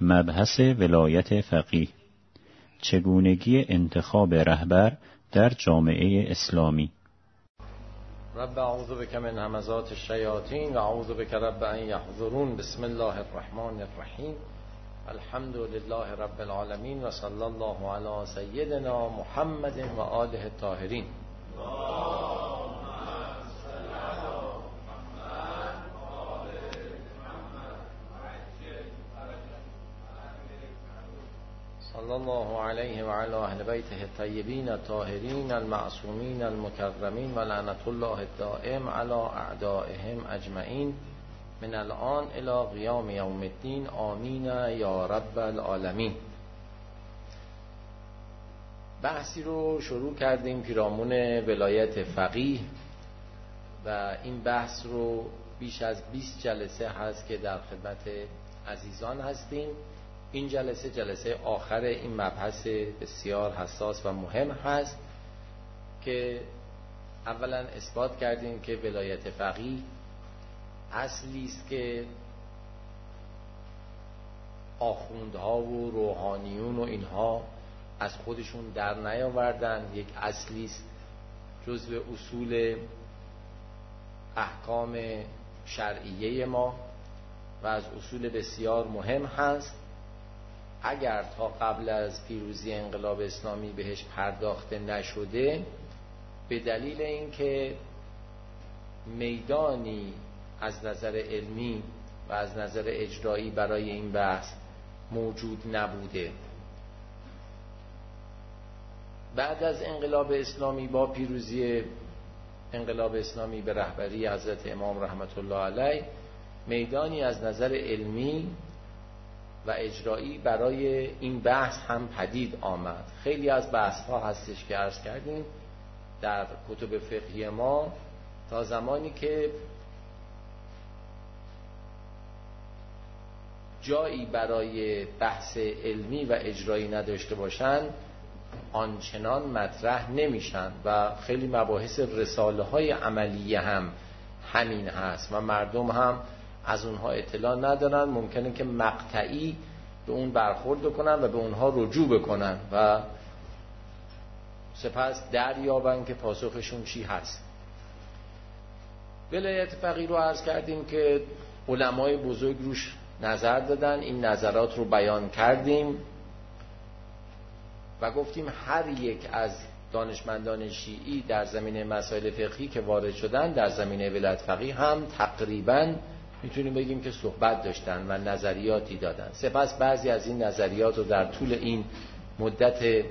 مبحث ولایت فقیه، چگونگی انتخاب رهبر در جامعه اسلامی. رب اعوذ بک من همزات الشیاطین و اعوذ بک رب ان یحضرون. بسم الله الرحمن الرحیم. الحمد لله رب العالمین و صلی الله علی سیدنا محمد و آله الطاهرین. صلی الله علیه و علی اهل بیته الطیبین الطاهرین المعصومین المکرمین و لعنت الله الدائم علی اعدائهم اجمعین من الان الی قیام یوم الدین. آمین یا رب العالمین. بحثی رو شروع کردیم پیرامون ولایت فقیه و این بحث رو بیش از 20 جلسه هست که در خدمت عزیزان هستیم. این جلسه آخر این مبحث بسیار حساس و مهم هست که اولا اثبات کردیم که ولایت فقیه اصلی است که آخوندها و روحانیون و اینها از خودشون در نیاوردن. یک اصلی است جزو اصول احکام شرعیه ما و از اصول بسیار مهم هست. اگر تا قبل از پیروزی انقلاب اسلامی بهش پرداخته نشده به دلیل اینکه میدانی از نظر علمی و از نظر اجرایی برای این بحث موجود نبوده. بعد از انقلاب اسلامی با پیروزی انقلاب اسلامی به رهبری حضرت امام رحمت الله علیه میدانی از نظر علمی و اجرایی برای این بحث هم پدید آمد. خیلی از بحث ها هستش که عرض کردیم در کتب فقهی ما تا زمانی که جایی برای بحث علمی و اجرایی نداشته باشند آنچنان مطرح نمیشن و خیلی مباحث رساله های عملیه هم همین هست و مردم هم از اونها اطلاع ندارن. ممکنه که مقطعی به اون برخورد کنن و به اونها رجوع بکنن و سپس دریابن که پاسخشون چی هست. ولایت فقیه رو عرض کردیم که علمای بزرگ روش نظر دادن. این نظرات رو بیان کردیم و گفتیم هر یک از دانشمندان شیعی در زمینه مسائل فقهی که وارد شدن در زمینه ولایت فقیه هم تقریباً میتونیم بگیم که صحبت داشتن و نظریاتی دادن. سپس بعضی از این نظریات رو در طول این مدت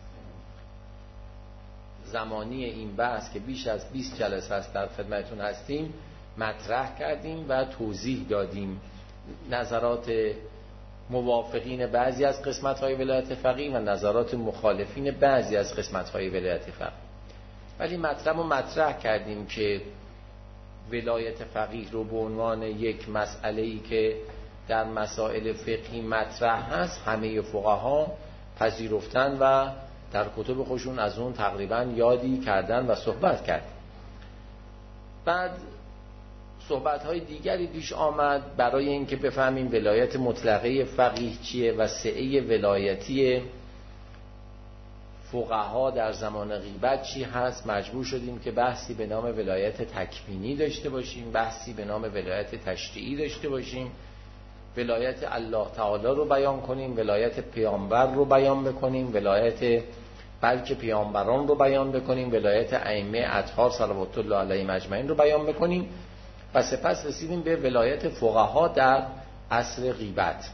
زمانی این بحث که بیش از 20 جلسه است در خدمتتون هستیم مطرح کردیم و توضیح دادیم. نظرات موافقین بعضی از قسمت‌های ولایت فقیه و نظرات مخالفین بعضی از قسمت‌های ولایت فقیه. ولی مطلب رو مطرح کردیم که ولایت فقیه رو به عنوان یک مسئله‌ای که در مسائل فقهی مطرح هست همه فقها پذیرفتن و در کتب خودشون از اون تقریبا یادی کردن و صحبت کردن. بعد صحبت‌های دیگری پیش آمد برای اینکه بفهمیم ولایت مطلقه فقیه چیه و سعه ولایتی فقها در زمان غیبت چی هست. مجبور شدیم که بحثی به نام ولایت تکوینی داشته باشیم، بحثی به نام ولایت تشریعی داشته باشیم، ولایت الله تعالی رو بیان کنیم، ولایت پیامبر رو بیان بکنیم، ولایت بلکه پیامبران رو بیان بکنیم، ولایت ائمه اطهار صلوات الله علیهم اجمعین رو بیان بکنیم و سپس رسیدیم به ولایت فقها در عصر غیبت.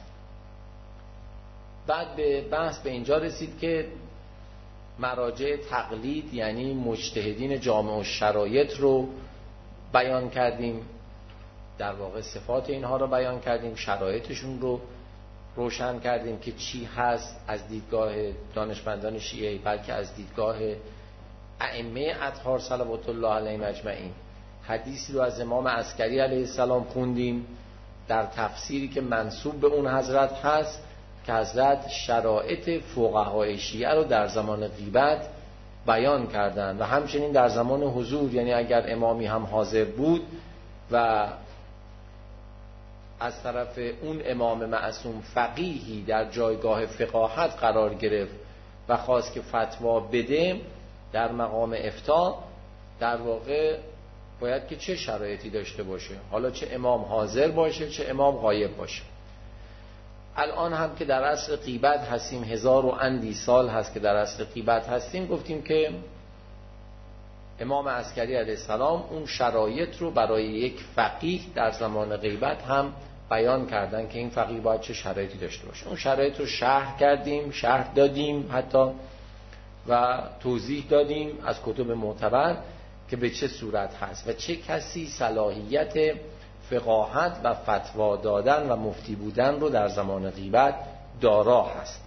بعد به بحث به اینجا رسید که مراجع تقلید یعنی مجتهدین جامع الشرایط رو بیان کردیم، در واقع صفات اینها رو بیان کردیم، شرایطشون رو روشن کردیم که چی هست از دیدگاه دانشمندان شیعه بلکه از دیدگاه ائمه اطهار صلوات الله علیهم اجمعین. حدیثی رو از امام عسکری علیه السلام خوندیم در تفسیری که منسوب به اون حضرت هست که حضرت شرایط فقهای شیعه رو در زمان غیبت بیان کردن و همچنین در زمان حضور، یعنی اگر امامی هم حاضر بود و از طرف اون امام معصوم فقیهی در جایگاه فقاهت قرار گرفت و خواست که فتوا بده در مقام افتاء، در واقع باید که چه شرایطی داشته باشه؟ حالا چه امام حاضر باشه چه امام غایب باشه. الان هم که در عصر غیبت هستیم، 1000 و اندی سال هست که در عصر غیبت هستیم، گفتیم که امام عسکری علیه السلام اون شرایط رو برای یک فقیه در زمان غیبت هم بیان کردن که این فقیه باید چه شرایطی داشته باشه. اون شرایط رو شرح کردیم، شرح دادیم حتی و توضیح دادیم از کتب معتبر که به چه صورت هست و چه کسی صلاحیت فقاهت و فتوا دادن و مفتی بودن رو در زمان غیبت دارا هست.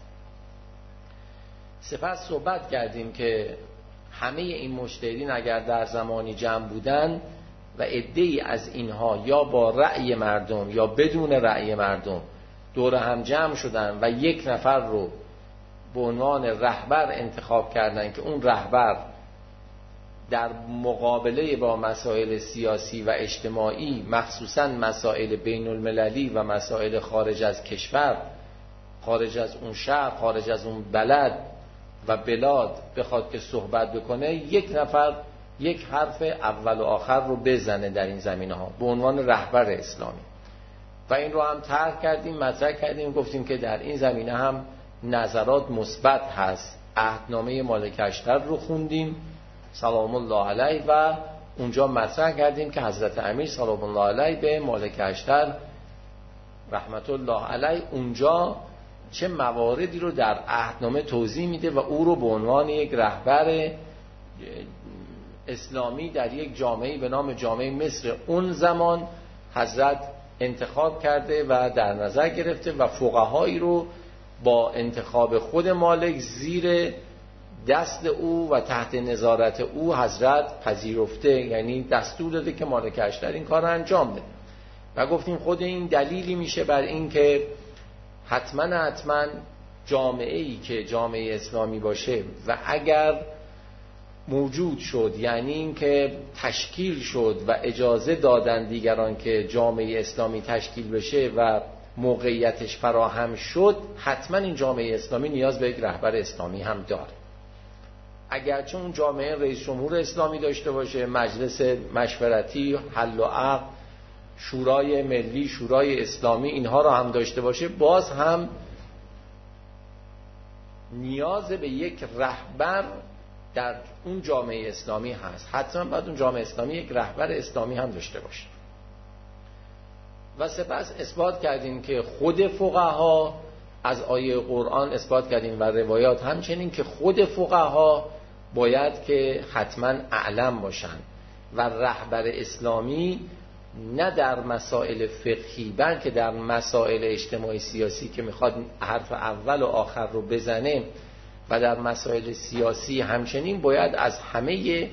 سپس صحبت کردیم که همه این مجتهدین اگر در زمانی جمع بودن و عده‌ای از اینها یا با رأی مردم یا بدون رأی مردم دور هم جمع شدن و یک نفر رو به عنوان رهبر انتخاب کردن که اون رهبر در مقابله با مسائل سیاسی و اجتماعی، مخصوصاً مسائل بین المللی و مسائل خارج از کشور، خارج از اون شهر، خارج از اون بلد و بلاد بخواد که صحبت بکنه، یک نفر یک حرف اول و آخر رو بزنه در این زمینه ها به عنوان رهبر اسلامی. و این رو هم طرح کردیم، مطرح کردیم، گفتیم که در این زمینه هم نظرات مثبت هست. عهدنامه مالک اشتر رو خوندیم سلام الله علیه و اونجا مطرح کردیم که حضرت امیر سلام الله علیه به مالک اشتر رحمت الله علیه اونجا چه مواردی رو در عهدنامه توضیح میده و او رو به عنوان یک رهبر اسلامی در یک جامعه به نام جامعه مصر اون زمان حضرت انتخاب کرده و در نظر گرفته و فقهایی رو با انتخاب خود مالک زیر دست او و تحت نظارت او حضرت پذیرفته، یعنی دستور داده که مالک اشتر این کار رو انجام بده. و گفتیم خود این دلیلی میشه بر این که حتما جامعه‌ای که جامعه اسلامی باشه و اگر موجود شد، یعنی این که تشکیل شد و اجازه دادن دیگران که جامعه اسلامی تشکیل بشه و موقعیتش فراهم شد، حتما این جامعه اسلامی نیاز به یک رهبر اسلامی هم داره. اگرچه اون جامعه رئیس جمهور اسلامی داشته باشه، مجلس مشورتی، حل و عقد، شورای ملی، شورای اسلامی، اینها رو هم داشته باشه، باز هم نیاز به یک رهبر در اون جامعه اسلامی هست. حتما باید اون جامعه اسلامی یک رهبر اسلامی هم داشته باشه. و سپس اثبات کردیم که خود فقها از آیه قرآن اثبات کردیم و روایات همچنین که خود فقها باید که حتما اعلم باشن و رهبر اسلامی نه در مسائل فقهی بلکه در مسائل اجتماعی سیاسی که میخواد حرف اول و آخر رو بزنه و در مسائل سیاسی همچنین باید از همه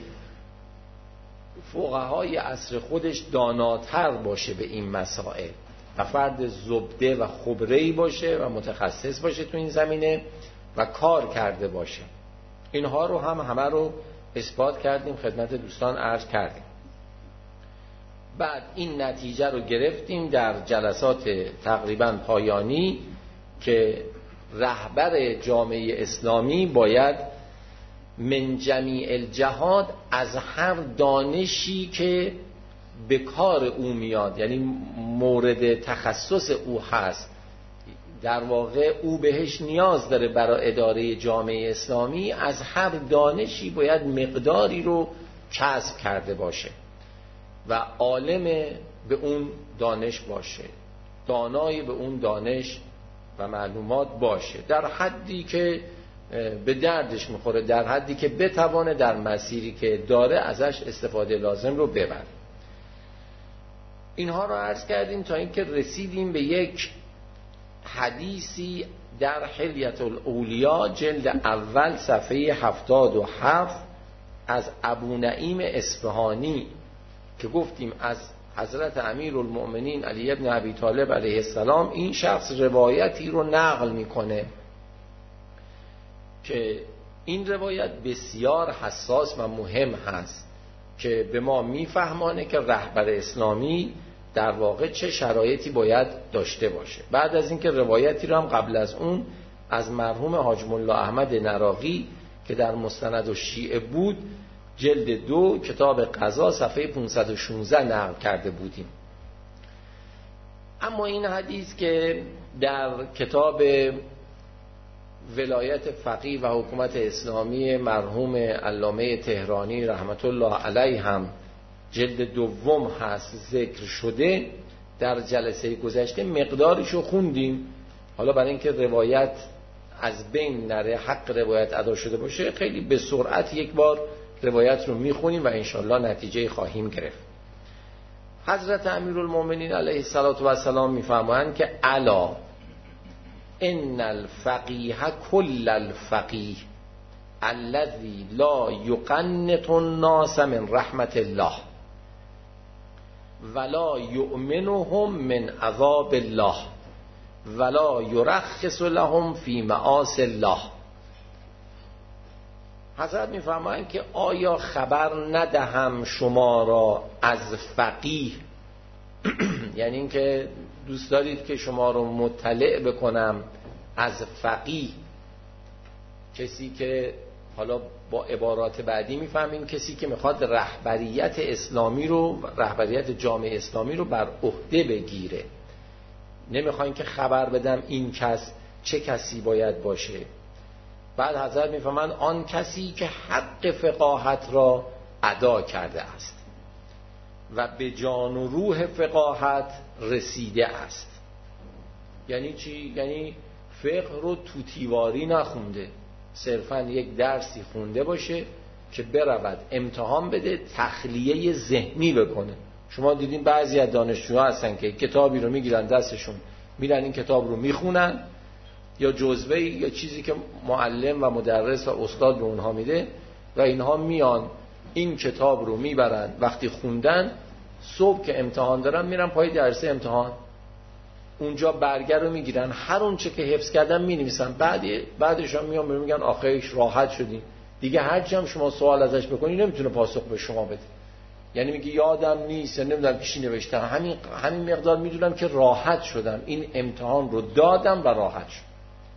فقهای عصر خودش داناتر باشه به این مسائل و فرد زبده و خبره‌ای باشه و متخصص باشه تو این زمینه و کار کرده باشه. اینها رو هم همه رو اثبات کردیم، خدمت دوستان عرض کردیم. بعد این نتیجه رو گرفتیم در جلسات تقریبا پایانی که رهبر جامعه اسلامی باید من جمیع الجهاد از هر دانشی که به کار او میاد، یعنی مورد تخصص او هست، در واقع او بهش نیاز داره برای اداره جامعه اسلامی، از هر دانشی باید مقداری رو کسب کرده باشه و عالم به اون دانش باشه، دانای به اون دانش و معلومات باشه، در حدی که به دردش میخوره، در حدی که بتوانه در مسیری که داره ازش استفاده لازم رو ببره. اینها رو عرض کردیم تا اینکه رسیدیم به یک حدیثی در حلیة الاولیا جلد اول صفحه 77 از ابو نعیم اصفهانی که گفتیم از حضرت امیرالمؤمنین علی ابن ابی طالب علیه السلام این شخص روایتی رو نقل میکنه که این روایت بسیار حساس و مهم هست که به ما میفهمانه که رهبر اسلامی در واقع چه شرایطی باید داشته باشه. بعد از اینکه روایتی رو هم قبل از اون از مرحوم حاج ملا احمد نراقی که در مستند الشیعه بود جلد 2 کتاب قضا صفحه 516 نقل کرده بودیم. اما این حدیث که در کتاب ولایت فقیه و حکومت اسلامی مرحوم علامه تهرانی رحمت الله علیه هم جلد 2 هست ذکر شده، در جلسه گذشته مقدارشو خوندیم. حالا برای اینکه روایت از بین نره، حق روایت ادا شده باشه، خیلی به سرعت یک بار روایت رو میخونیم و انشالله نتیجه خواهیم گرفت. حضرت امیرالمومنین علیه السلام میفرمایند که الا ان الفقیه کل الفقیه الذی لا یقنط الناس من رحمت الله ولا یؤمنهم من عذاب الله ولا یرخص لهم فی معاصی الله. حضرت میفرمایند که آیا خبر ندهم شما را از فقیه، یعنی اینکه دوست دارید که شما رو مطلع بکنم از فقیه، کسی که حالا با عبارات بعدی میفهمیم کسی که میخواد رهبریت اسلامی رو، رهبریت جامعه اسلامی رو بر عهده بگیره. نمیخواین که خبر بدم این کس چه کسی باید باشه. بعد حضرت میفهمند آن کسی که حق فقاهت را ادا کرده است و به جان و روح فقاهت رسیده است. یعنی چی؟ یعنی فقه رو توتیواری نخونده، صرفا یک درسی خونده باشه که برود امتحان بده، تخلیه ذهنی بکنه. شما دیدین بعضی از دانشجوها هستن که کتابی رو میگیرن دستشون، میرن این کتاب رو میخونن، یا جزوه‌ای یا چیزی که معلم و مدرس و استاد به اونها میده، و اینها میان این کتاب رو میبرن، وقتی خوندن صبح که امتحان دارن میرن پای درس امتحان، اونجا برگه رو میگیرن، هر اون چه که حفظ کردن مینویسن، بعدش هم میان میگن آخرش راحت شدی دیگه، هر چی هم شما سوال ازش بکنی نمیتونه پاسخ به شما بده. یعنی میگه یادم نیست، نمیدونم چی نوشتم، همین مقدار میدونم که راحت شدم، این امتحان رو دادم و راحت شدم.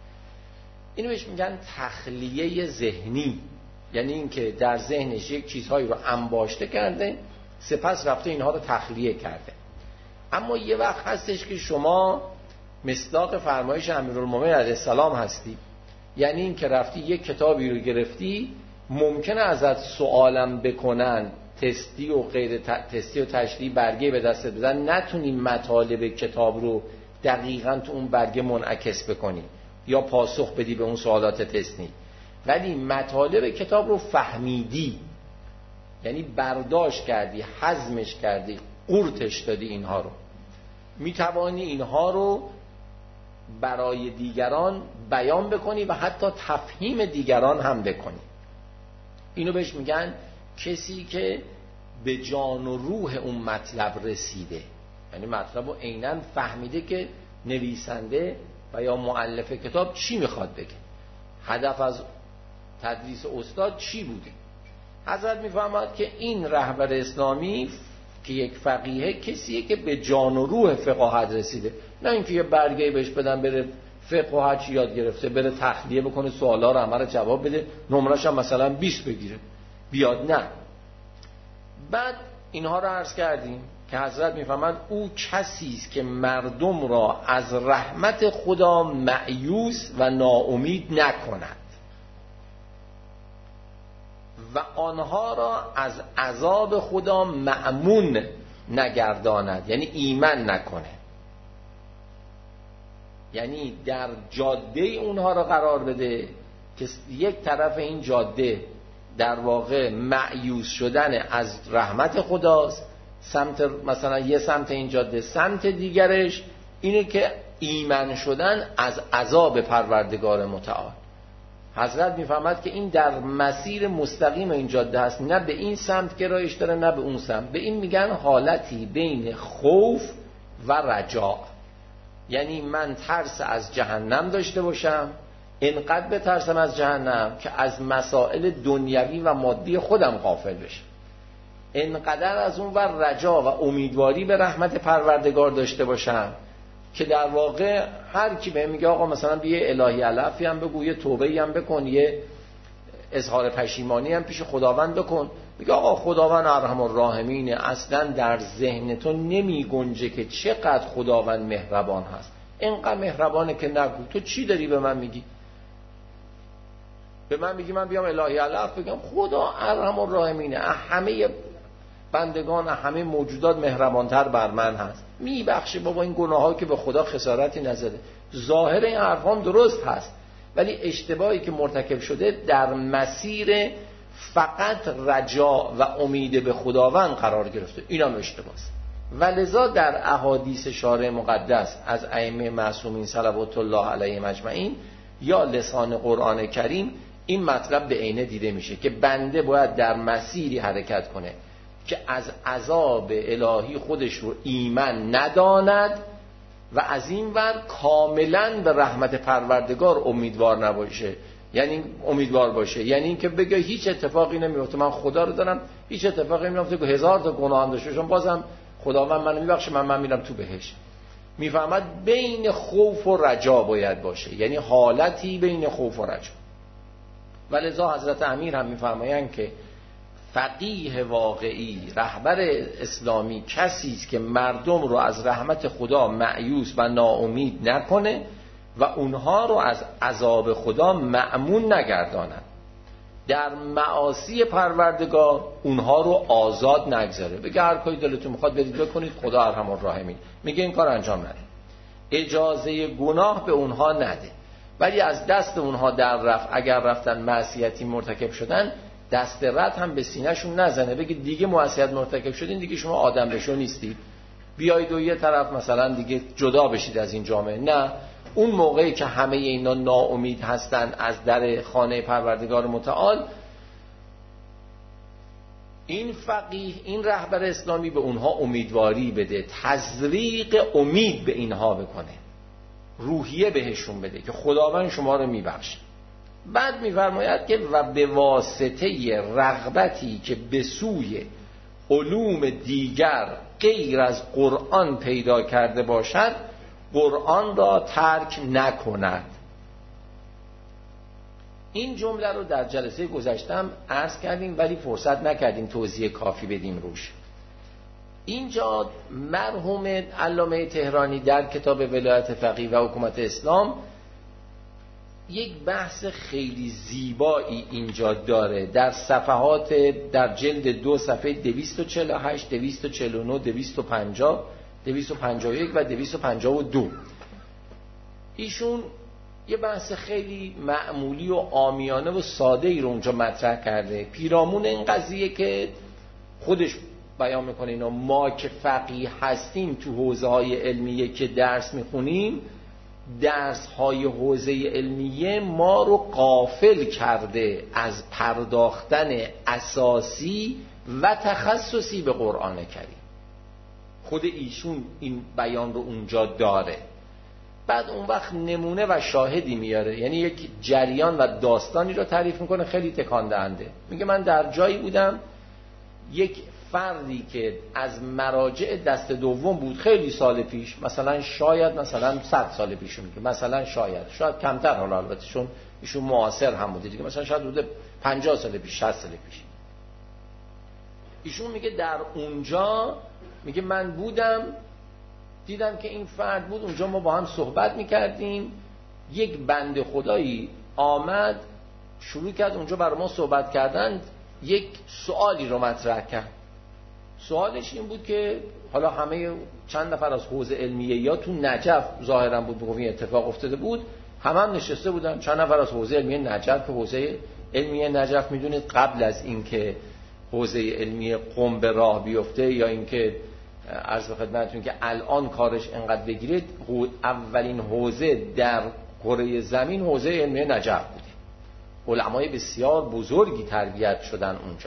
اینو بهش میگن تخلیه ذهنی، یعنی اینکه در ذهنش یک چیزهایی رو انباشته کرده، سپس رفته اینها رو تخلیه کرده. اما یه وقت هستش که شما مصداق فرمایش امیرالمومنین علیه السلام هستی، یعنی این که رفتی یک کتابی رو گرفتی، ممکنه ازت سوالم بکنن، تستی و غیر تستی و تشریحی برگه به دستت بدن، نتونی مطالب کتاب رو دقیقاً تو اون برگه منعکس بکنی یا پاسخ بدی به اون سوالات تستی، ولی مطالب کتاب رو فهمیدی، یعنی برداشت کردی، هضمش کردی، قورتش دادی، اینها رو میتوانی اینها رو برای دیگران بیان بکنی و حتی تفهیم دیگران هم بکنی. اینو بهش میگن کسی که به جان و روح اون مطلب رسیده، یعنی مطلب رو عیناً فهمیده که نویسنده و یا مؤلف کتاب چی میخواد بگه، هدف از تدریس استاد چی بوده. حضرت میفهمد که این رهبر اسلامی که یک فقیه کسیه که به جان و روح فقاهت رسیده، نه اینکه یه برگه بهش بدن بره فقه و هر چی یاد گرفته بره تخلیه بکنه، سوالا رو همه جواب بده، نمرش هم مثلا 20 بگیره بیاد، نه. بعد اینها رو عرض کردیم که حضرت میفهمند او کسی است که مردم را از رحمت خدا مایوس و ناامید نکند و آنها را از عذاب خدا مأمون نگرداند، یعنی ایمن نکنه، یعنی در جاده اونها را قرار بده که یک طرف این جاده در واقع مایوس شدن از رحمت خداست، سمت مثلا یه سمت این جاده، سمت دیگرش اینه که ایمن شدن از عذاب پروردگار متعال. حضرت میفهمد که این در مسیر مستقیم این جاده هست، نه به این سمت گرایش داره نه به اون سمت. به این میگن حالتی بین خوف و رجاء، یعنی من ترس از جهنم داشته باشم، اینقدر بترسم از جهنم که از مسائل دنیوی و مادی خودم غافل بشم، انقدر از اون ور رجا و امیدواری به رحمت پروردگار داشته باشم که در واقع هر کی بهم میگه آقا مثلا بیا الهی علفی هم بگو، یه توبه‌ای هم بکن، یه اظهار پشیمانی هم پیش خداوند بکن، میگه آقا خداوند ارحم الراحمینه، اصلا در ذهن تو نمی گنجه که چقدر خداوند مهربان هست. اینقدر مهربانه که نگو. تو چی داری به من میگی؟ به من میگی من بیام الهی علف بگم خدا ارحم الراحمینه، همه بندگان همه موجودات مهربانتر بر من هست، میبخشه بابا این گناه‌ها که به خدا خسارتی نزده. ظاهر این حرفام درست هست، ولی اشتباهی که مرتکب شده در مسیر فقط رجا و امید به خداوند قرار گرفته. این هم اشتباهست. ولذا در احادیث شارع مقدس از ائمه معصومین صلوات الله علیهم اجمعین یا لسان قرآن کریم این مطلب به عینه دیده میشه که بنده باید در مسیری حرکت کنه که از عذاب الهی خودش رو ایمن نداند و از این ور کاملا به رحمت پروردگار امیدوار نباشه، یعنی امیدوار باشه، یعنی این که بگه هیچ اتفاقی نمیفته، من خدا رو دارم، هیچ اتفاقی نمیفته که 1000 تا گناه هم داشته باشم بازم خداوند منو میبخشه، من میرم تو بهشت. میفهمد بین خوف و رجا باید باشه، یعنی حالتی بین خوف و رجا. ولذا حضرت امیر هم میفرمایند که فقیه واقعی، رهبر اسلامی کسی است که مردم رو از رحمت خدا مأیوس و ناامید نکنه و اونها رو از عذاب خدا مأمون نگرداند، در معاصی پروردگار اونها رو آزاد نگذاره، بگه هر کاری دلتون میخواد برید بکنید، خدا ارحم الراحمین میگه این کار انجام نده، اجازه گناه به اونها نده، ولی از دست اونها در رفت اگر رفتن معصیتی مرتکب شدن دست رد هم به سینه‌شون نزنه، بگه دیگه معصیت مرتکب شدین، دیگه شما آدم بشو نیستید، بیایید و یه طرف مثلا دیگه جدا بشید از این جامعه. نه، اون موقعی که همه اینا ناامید هستن از در خانه پروردگار متعال، این فقیه، این رهبر اسلامی به اونها امیدواری بده، تزریق امید به اینها بکنه، روحیه بهشون بده که خداوند شما رو میبخشه. بعد میفرماید که و به واسطه رغبتی که به سوی علوم دیگر غیر از قرآن پیدا کرده باشد قرآن را ترک نکند. این جمله رو در جلسه گذشتم عرض کردیم ولی فرصت نکردیم توضیح کافی بدیم روش. اینجا مرحوم علامه طهرانی در کتاب ولایت فقیه و حکومت اسلام یک بحث خیلی زیبایی اینجا داره، در صفحات در جلد 2 صفحه 248 249 250 251 و 252 ایشون یه بحث خیلی معمولی و عامیانه و ساده ای رو اونجا مطرح کرده، پیرامون این قضیه که خودش بیان میکنه اینا ما که فقیه هستیم تو حوزه های علمیه که درس میخونیم، درس های حوزه علمیه ما رو غافل کرده از پرداختن اساسی و تخصصی به قرآن کریم. خود ایشون این بیان رو اونجا داره. بعد اون وقت نمونه و شاهدی میاره، یعنی یک جریان و داستانی رو تعریف میکنه خیلی تکان دهنده. میگه من در جایی بودم یک فردی که از مراجع دست دوم بود خیلی سال پیش، مثلا شاید مثلا 100 سال پیش، میگه مثلا شاید کمتر، حالا البته چون ایشون معاصر هم بوده دیگه، مثلا شاید حدود 50 سال پیش 60 سال پیش، ایشون میگه در اونجا میگه من بودم دیدم که این فرد بود اونجا، ما با هم صحبت میکردیم، یک بنده خدایی آمد شروع کرد اونجا برای ما صحبت کردن، یک سوالی رو مطرح کرد. سوالش این بود که حالا همه چند نفر از حوزه علمیه یا تو نجف ظاهرا بود بگم این اتفاق افتاده بود، هم نشسته بودن چند نفر از حوزه علمیه نجف، که حوزه علمیه نجف میدونید قبل از اینکه حوزه علمیه قم به راه بیفته یا اینکه عرض به خدمتتون که الان کارش انقدر بگیرید، اولین حوزه در کره زمین حوزه علمیه نجف بوده، علمای بسیار بزرگی تربیت شدن اونجا.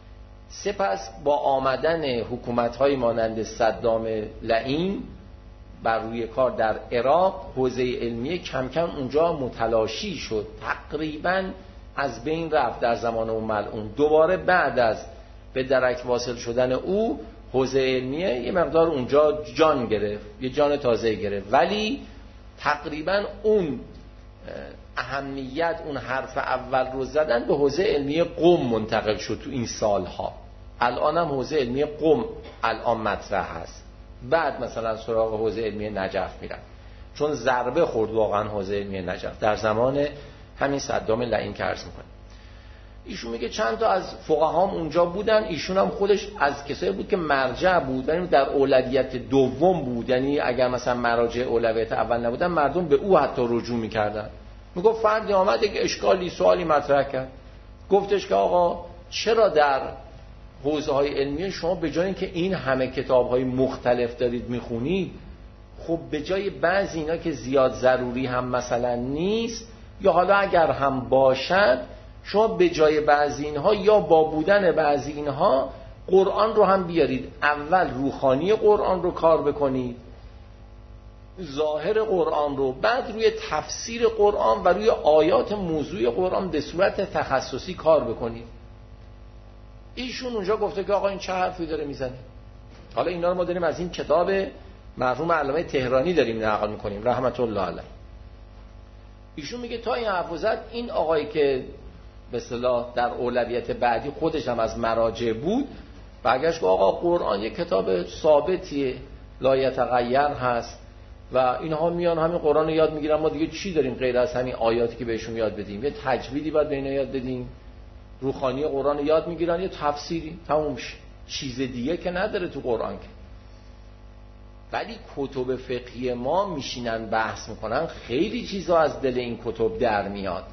سپس با آمدن حکومت‌های مانند صدام لعین بر روی کار در عراق، حوزه علمیه کم کم اونجا متلاشی شد، تقریباً از بین رفت در زمان اون ملعون. دوباره بعد از به درک واصل شدن او حوزه علمیه یه مقدار اونجا جان گرفت، یه جان تازه گرفت، ولی تقریبا اون اهمیت، اون حرف اول رو زدن به حوزه علمی قم منتقل شد تو این سالها. الان هم حوزه علمی قم الان مطرح هست، بعد مثلا سراغ حوزه علمی نجف میرن، چون ضربه خورد واقعا حوزه علمی نجف در زمان همین صدام لعین که عرض میکنه. ایشون میگه چند تا از فقهام اونجا بودن، ایشون هم خودش از کسایی بود که مرجع بود، یعنی در اولویت دوم بود، یعنی اگر مثلا مراجع اولویت اول نبودن مردم به او حتی رجوع میکردن. میگفت فردی آمد یک اشکالی سوالی مطرح کرد، گفتش که آقا چرا در حوزه های علمی شما به جای اینکه این همه کتاب های مختلف دارید میخونید، خب به جای بعضی اینا که زیاد ضروری هم مثلا نیست، یا حالا اگر هم باشد شما به جای بعضی اینها یا با بودن بعضی اینها قرآن رو هم بیارید، اول روحانی قرآن رو کار بکنید، ظاهر قرآن رو، بعد روی تفسیر قرآن و روی آیات موضوع قرآن به صورت تخصصی کار بکنید. ایشون اونجا گفته که آقا این چه حرفی داره میزنه. حالا اینا رو ما داریم از این کتاب مرحوم علامه تهرانی داریم نقل میکنیم رحمت الله علیه. ایشون میگه تا این حرفو زد، این آقایی که به اصطلاح در اولویت بعدی خودش هم از مراجع بود، برگشت که آقا قرآن یک کتاب ثابتیه، لا یتغیر هست و اینها میان همین قرآن رو یاد میگیرن، ما دیگه چی داریم غیر از همین آیاتی که بهشون یاد بدیم؟ یه تجویدی باید به اینا یاد بدیم، روحانی قرآن رو یاد میگیرن، یه تفسیری، تموم میشه، چیز دیگه که نداره تو قرآن که. ولی کتب فقهی ما میشینن بحث میکنن، خیلی چیزا از دل این کتب در میاد،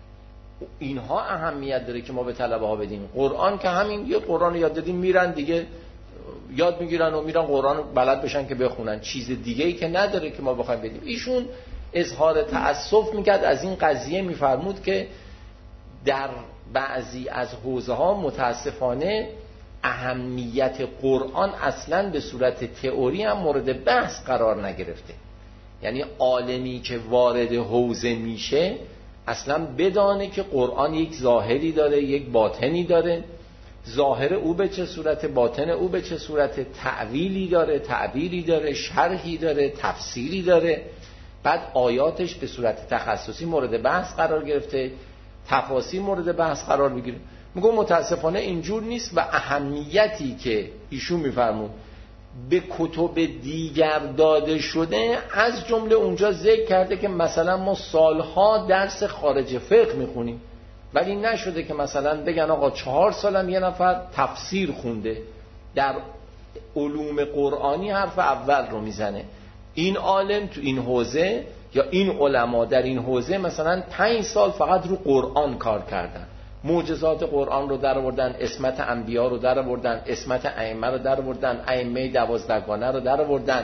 اینها اهمیت داره که ما به طلبه ها بدیم. قرآن که همین یه قرآن یاد دادیم میرن دیگه یاد میگیرن و میرن قرآن بلد بشن که بخونن، چیز دیگه ای که نداره که ما بخوایم بدیم. ایشون اظهار تأسف میکرد از این قضیه، میفرمود که در بعضی از حوزه ها متاسفانه اهمیت قرآن اصلا به صورت تئوری هم مورد بحث قرار نگرفته. یعنی عالمی که وارد حوزه میشه اصلا بدانه که قرآن یک ظاهری داره، یک باطنی داره، ظاهر او به چه صورت، باطن او به چه صورت، تعویلی داره، تعبیری داره، شرحی داره، تفسیری داره، بعد آیاتش به صورت تخصصی مورد بحث قرار گرفته، تفاسیر مورد بحث قرار بگیره. میگم متاسفانه اینجور نیست و اهمیتی که ایشون میفرمون به کتب دیگر داده شده، از جمله اونجا ذکر کرده که مثلا ما سالها درس خارج فقه میخونیم ولی نشده که مثلا بگن آقا 4 سالم یه نفر تفسیر خونده، در علوم قرآنی حرف اول رو میزنه، این عالم تو این حوزه یا این علما در این حوزه مثلا 5 سال فقط رو قرآن کار کردن، معجزات قرآن رو در آوردن، اسمت انبیا رو در آوردن، اسمت ائمه رو در آوردن، ائمه 12 رو در آوردن،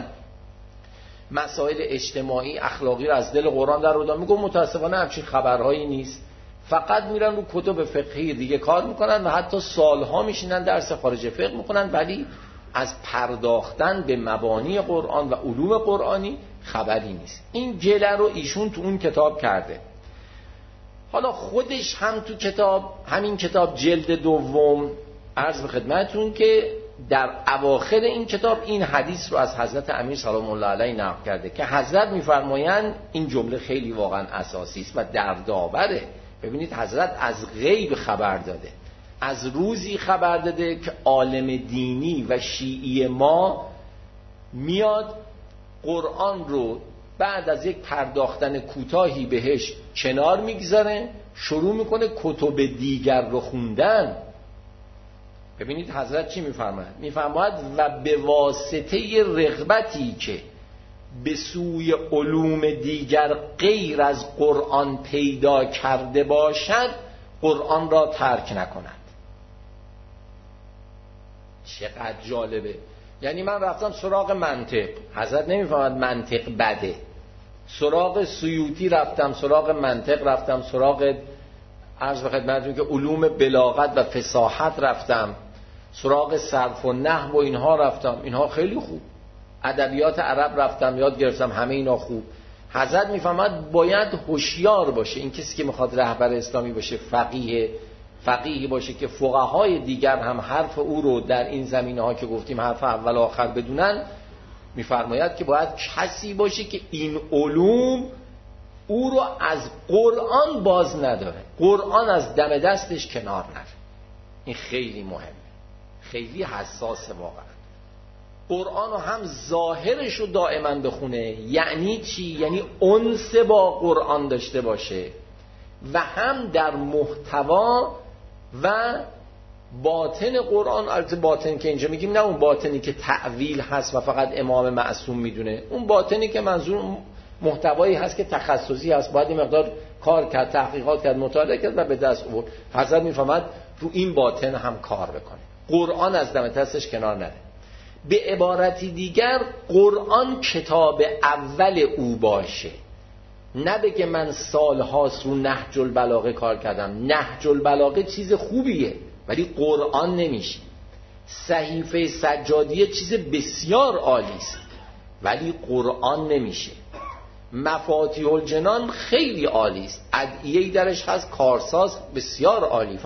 مسائل اجتماعی اخلاقی رو از دل قرآن در آوردن. میگم متاسفانه همچین خبرهایی نیست، فقط میرن رو کتب فقهی دیگه کار میکنن و حتی سالها میشینن درس خارج فقه میکنن ولی از پرداختن به مبانی قرآن و علوم قرآنی خبری نیست. این گله رو ایشون تو اون کتاب کرده. حالا خودش هم تو کتاب، همین کتاب جلد دوم، عرض به خدمتون که در اواخر این کتاب این حدیث رو از حضرت امیر سلام الله علیه نقل کرده که حضرت میفرمایند این جمله خیلی واقعا اساسی است و دردآوره. ببینید حضرت از غیب خبر داده، از روزی خبر داده که عالم دینی و شیعی ما میاد قرآن رو بعد از یک پرداختن کوتاهی بهش کنار میگذاره، شروع میکنه کتب دیگر رو خوندن. ببینید حضرت چی میفرماید؟ میفرماید و به واسطه رغبتی که به سوی علوم دیگر غیر از قرآن پیدا کرده باشد قرآن را ترک نکند. چقدر جالبه. یعنی من رفتم سراغ منطق، حضرت نمیفهمد منطق بده، سراغ سیوطی رفتم، سراغ منطق رفتم، سراغ عرض به خدمتتون که علوم بلاغت و فصاحت رفتم، سراغ صرف و نحو و اینها رفتم، اینها خیلی خوب، ادبیات عرب رفتم یاد گرفتم، همه اینا خوب. حضرت میفهمد باید هوشیار باشه این کسی که میخواد رهبر اسلامی باشه، فقیه فقیهی باشه که فقهای دیگر هم حرف او رو در این زمینه‌ها که گفتیم حرف اول آخر بدونن، می‌فرماید که باید کسی باشه که این علوم او رو از قرآن باز نداره، قرآن از دم دستش کنار نره. این خیلی مهمه، خیلی حساسه واقعا. قرآن رو هم ظاهرش رو دائما بخونه، یعنی چی؟ یعنی انس با قرآن داشته باشه، و هم در محتوا و باطن قرآن. البته باطن که اینجا میگیم نه اون باطنی که تعویل هست و فقط امام معصوم میدونه، اون باطنی که منظور محتوایی هست که تخصصی هست، باید این مقدار کار کرد، تحقیقات کرد، مطالعه کرد و به دست آورد. حضرت میفهمد رو این باطن هم کار بکنه، قرآن از دم دستش کنار نره. به عبارتی دیگر قرآن کتاب اول او باشه، نه بگه من سالهاست رو نهج البلاغه کار کردم. نهج البلاغه چیز خوبیه ولی قرآن نمیشه. صحیفه سجادیه چیز بسیار عالی است ولی قرآن نمیشه. مفاتیح الجنان خیلی عالی است، ادعیه‌ای درش هست کارساز بسیار عالی،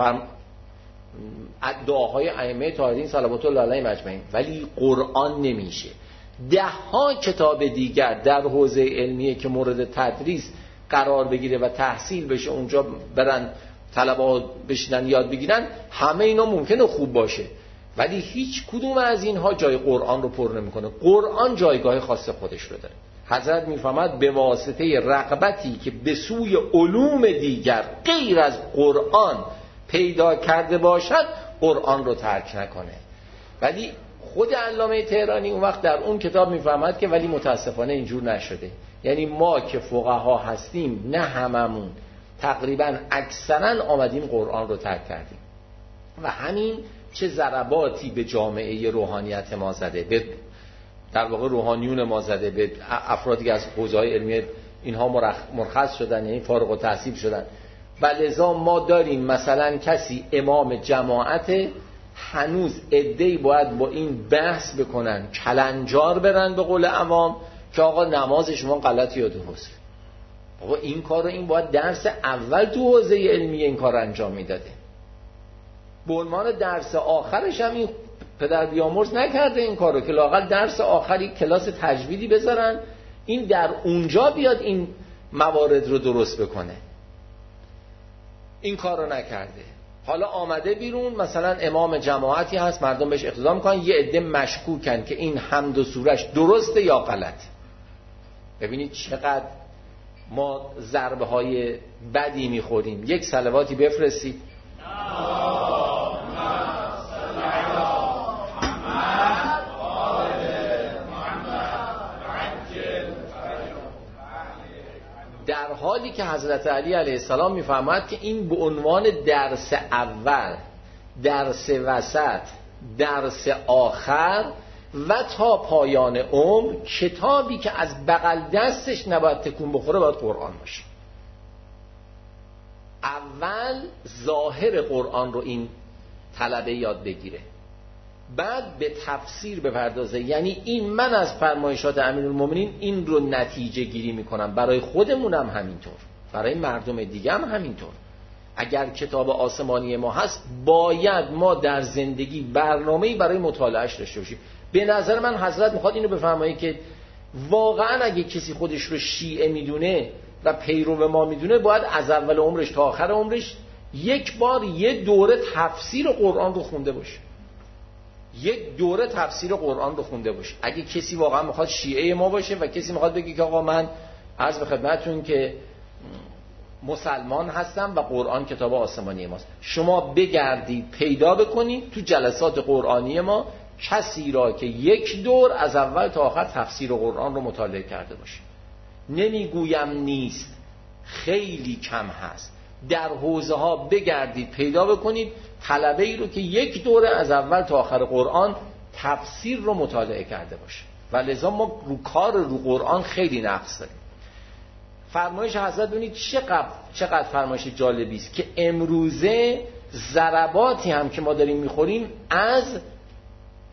دعاهای ائمه طاهرین صلوات الله علیهم اجمعین، ولی قرآن نمیشه. 10 کتاب دیگر در حوزه علمیه که مورد تدریس قرار بگیره و تحصیل بشه، اونجا برن طلبه بشینن یاد بگیرن، همه اینا ممکنه خوب باشه ولی هیچ کدوم از اینها جای قرآن رو پر نمیکنه. قرآن جایگاه خاص خودش رو داره. حضرت میفهمد به واسطه رغبتی که به سوی علوم دیگر غیر از قرآن پیدا کرده باشد قرآن رو ترک نکنه. ولی خود علامه طهرانی اون وقت در اون کتاب میفهمد که ولی متاسفانه اینجور نشده. یعنی ما که فقها هستیم، نه هممون، تقریبا اکثرا آمدیم قرآن رو ترک کردیم و همین چه ضرباتی به جامعه روحانیت ما زده، به در واقع روحانیون ما زده، به افرادی که از حوزه‌های علمی اینها مرخص شدن، یعنی فارغ التحصیل شدن. و لذا ما داریم مثلا کسی امام جماعت، هنوز عده‌ای باید با این بحث بکنن، کلنجار برن به قول عوام که آقا نماز شما غلطه یا درسته. آقا این کار رو این باید درس اول تو حوزه علمی این کار انجام میداده. به عنوان درس آخرش هم این پدر بیامرز نکرده این کار رو که لااقل درس آخری کلاس تجویدی بذارن این در اونجا بیاد این موارد رو درست بکنه. این کار رو نکرده. حالا آمده بیرون مثلا امام جماعتی هست، مردم بهش اقتدا میکنن، یه عده مشکوکن که این حمد و سورش درسته یا غلط. ببینید چقدر ما ضربه های بدی میخوریم. یک صلواتی بفرستید. در حالی که حضرت علی علیه السلام میفرماید که این به عنوان درس اول، درس وسط، درس آخر و تا پایان عمر، کتابی که از بغل دستش نباید تکون بخوره باید قرآن باشه. اول ظاهر قرآن رو این طلبه یاد بگیره، بعد به تفسیر بپردازه. یعنی این من از فرمایشات امیرالمومنین این رو نتیجه گیری میکنم، برای خودمونم همینطور، برای مردم دیگه هم همینطور. اگر کتاب آسمانی ما هست باید ما در زندگی برنامه‌ای برای مطالعهش داشته باشیم. به نظر من حضرت میخواد اینو بفرمایه که واقعا اگه کسی خودش رو شیعه میدونه و پیرو ما میدونه باید از اول عمرش تا آخر عمرش یک بار یه دوره تفسیر قرآن رو خونده باشه، یک دوره تفسیر قرآن رو خونده باشه. اگه کسی واقعا میخواد شیعه ما باشه و کسی میخواد بگه که آقا من عرض به خدمتتون که مسلمان هستم و قرآن کتاب آسمانی ماست، شما بگردید پیدا بکنید تو جلسات قرآنی ما کسی را که یک دور از اول تا آخر تفسیر قرآن رو مطالعه کرده باشه. نمیگویم نیست، خیلی کم هست. در حوزه ها بگردید پیدا بکنید طلبه ای رو که یک دوره از اول تا آخر قرآن تفسیر رو مطالعه کرده باشه. و لذا ما رو کار رو قرآن خیلی نقص داریم. فرمایش حضرت ببینید چقدر فرمایش جالبی است که امروزه ضرباتی هم که ما داریم میخوریم از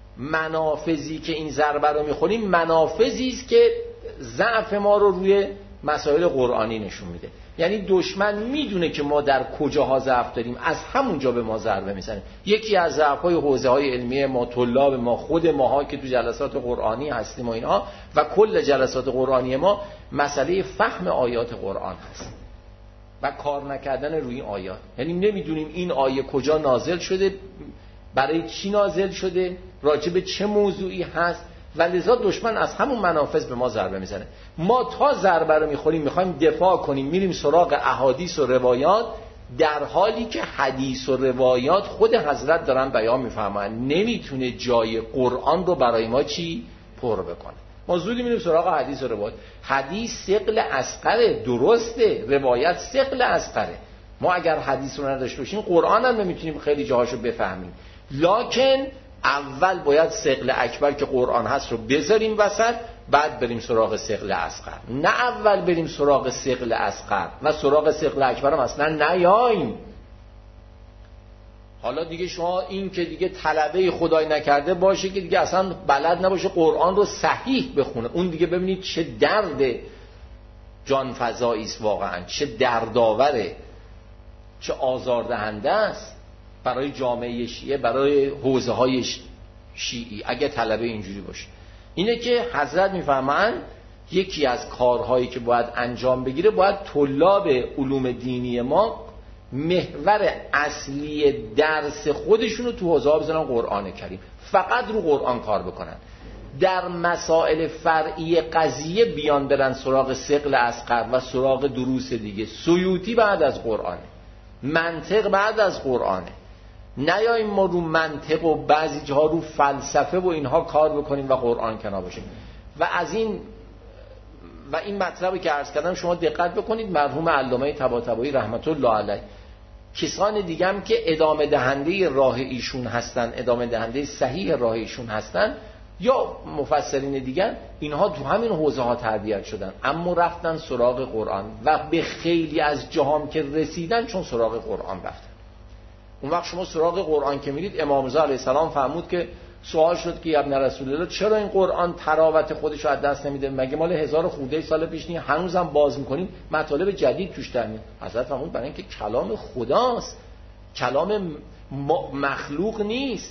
منافذی که این ضربه رو میخوریم منافذی است که ضعف ما رو روی مسائل قرآنی نشون میده. یعنی دشمن میدونه که ما در کجاها ضعف داریم، از همونجا به ما ضربه میزنه. یکی از ضعف‌های حوزه‌های علمی ما، طلاب ما، خود ماها که تو جلسات قرآنی هستیم و اینها و کل جلسات قرآنی ما، مسئله فهم آیات قرآن هست و کار نکردن روی آیات. یعنی نمیدونیم این آیه کجا نازل شده، برای چی نازل شده، راجع به چه موضوعی هست و لذا دشمن از همون منافذ به ما ضربه میزنه. ما تا ضربه رو میخوریم میخوایم دفاع کنیم، میریم سراغ احادیث و روایات، در حالی که حدیث و روایات خود حضرت دارن بیان میفرمایند نمیتونه جای قرآن رو برای ما چی پر بکنه. ما زودی میریم سراغ حدیث و روایات. حدیث ثقل اصغره، درسته، روایت ثقل اصغره. ما اگر حدیث رو نداشته باشیم قرآن هم نمیتونیم خیلی جاهاشو بفهمیم، لکن اول باید ثقل اکبر که قرآن هست رو بذاریم وسط، بعد بریم سراغ ثقل اصغر. نه اول بریم سراغ ثقل اصغر و سراغ ثقل اکبر هم اصلا نیاییم. حالا دیگه شما این که دیگه طلبه خدای نکرده باشه که دیگه اصلا بلد نباشه قرآن رو صحیح بخونه، اون دیگه ببینید چه درد جان فزایی است، واقعا چه دردآوره، چه آزاردهنده است برای جامعه شیعه، برای حوزه های شیعی اگه طلبه اینجوری باشه. اینه که حضرت میفرمایند یکی از کارهایی که باید انجام بگیره، باید طلاب علوم دینی ما محور اصلی درس خودشونو تو حوزه ها بزنن قرآن کریم، فقط رو قرآن کار بکنن. در مسائل فرعی قضیه بیان برن سراغ ثقل اصغر و سراغ دروس دیگه. سیوطی بعد از قرآنه، منطق بعد از قرآنه. نیاییم ما رو منطق و بعضی جاها رو فلسفه و اینها کار بکنیم و قرآن کنار باشیم. و از این مطلبی که عرض کردم شما دقت بکنید، مرحوم علامه طباطبایی رحمت الله علیه، کسان دیگه هم که ادامه دهنده راه ایشون هستن، ادامه دهنده صحیح راه ایشون هستن، یا مفسرین دیگر، اینها تو همین حوزه ها تربیت شدن اما رفتن سراغ قرآن و به خیلی از جاهام که رسیدن چون سراغ قرآن رفتن. اون وقت شما سراغ قرآن که میرید، امام رضا علیه السلام فرمود که سوال شد که ابن رسول الله چرا این قرآن تراوت خودش رو از دست نمیده؟ مگه مال 1000 خورده سال پیش نیست؟ هنوزم باز میکنیم مطالب جدید توش در میاد. حضرت فرمود برای اینکه کلام خداست، کلام مخلوق نیست.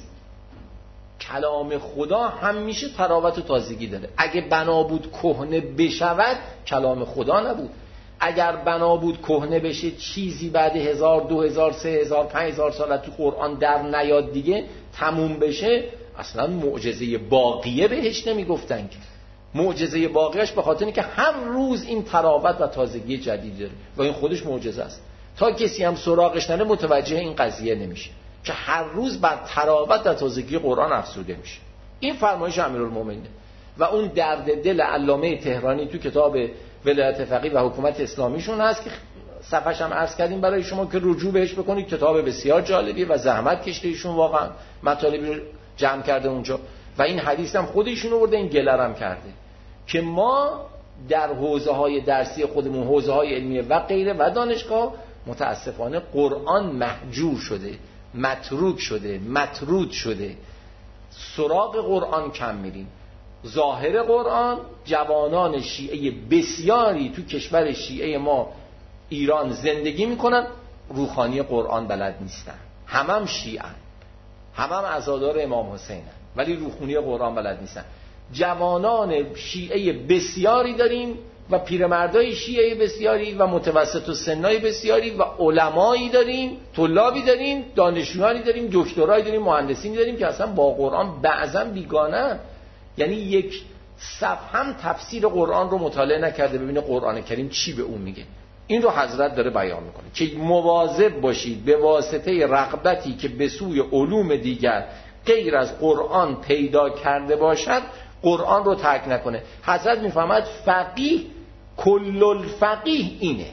کلام خدا همیشه تراوت و تازگی داره. اگه بنا بود کهنه بشود کلام خدا نبود. اگر بنا بود کهنه بشه چیزی بعد 1000 2000 3000 5000 سال تو قرآن در نیاد دیگه تموم بشه، اصلا معجزه باقیه بهش نمیگفتن که. معجزه باقیهش به خاطر اینکه هر روز این تراوت و تازگی جدید داره و این خودش معجزه است. تا کسی هم سراغش نره متوجه این قضیه نمیشه که هر روز بر تراوت و تازگی قرآن افزوده میشه. این فرمایش امیرالمومنین و اون درد دل علامه طهرانی تو کتاب ولایت فقیه و حکومت اسلامیشون هست که صفحش هم عرض کردیم برای شما که رجوع بهش بکنید. کتاب بسیار جالبیه و زحمت کشته ایشون، واقعا مطالبی رو جمع کرده اونجا و این حدیث هم خودشون آورده، این گلر هم کرده که ما در حوزه های درسی خودمون، حوزه های علمیه و غیره و دانشگاه، متاسفانه قرآن محجور شده، متروک شده، مطرود شده، سراغ قرآن کم میریم. ظاهر قرآن، جوانان شیعه بسیاری تو کشور شیعه ما ایران زندگی میکنن، روحانی قرآن بلد نیستن. هم شیعه، هم عزادار امام حسین، ولی روحانی قرآن بلد نیستن. جوانان شیعه بسیاری داریم و پیرمردای شیعه بسیاری و متوسط السنای بسیاری و علمایی داریم، طلابی داریم، دانشجویانی داریم، دکترایی داریم، مهندسینی داریم که اصلا با قرآن بعضا بیگانه، یعنی یک صفحه هم تفسیر قرآن رو مطالعه نکرده ببینه قرآن کریم چی به اون میگه. این رو حضرت داره بیان میکنه که مواظب باشید به واسطه رغبتی که به سوی علوم دیگر غیر از قرآن پیدا کرده باشد قرآن رو ترک نکنه. حضرت میفهمد فقیه کل الفقیه اینه،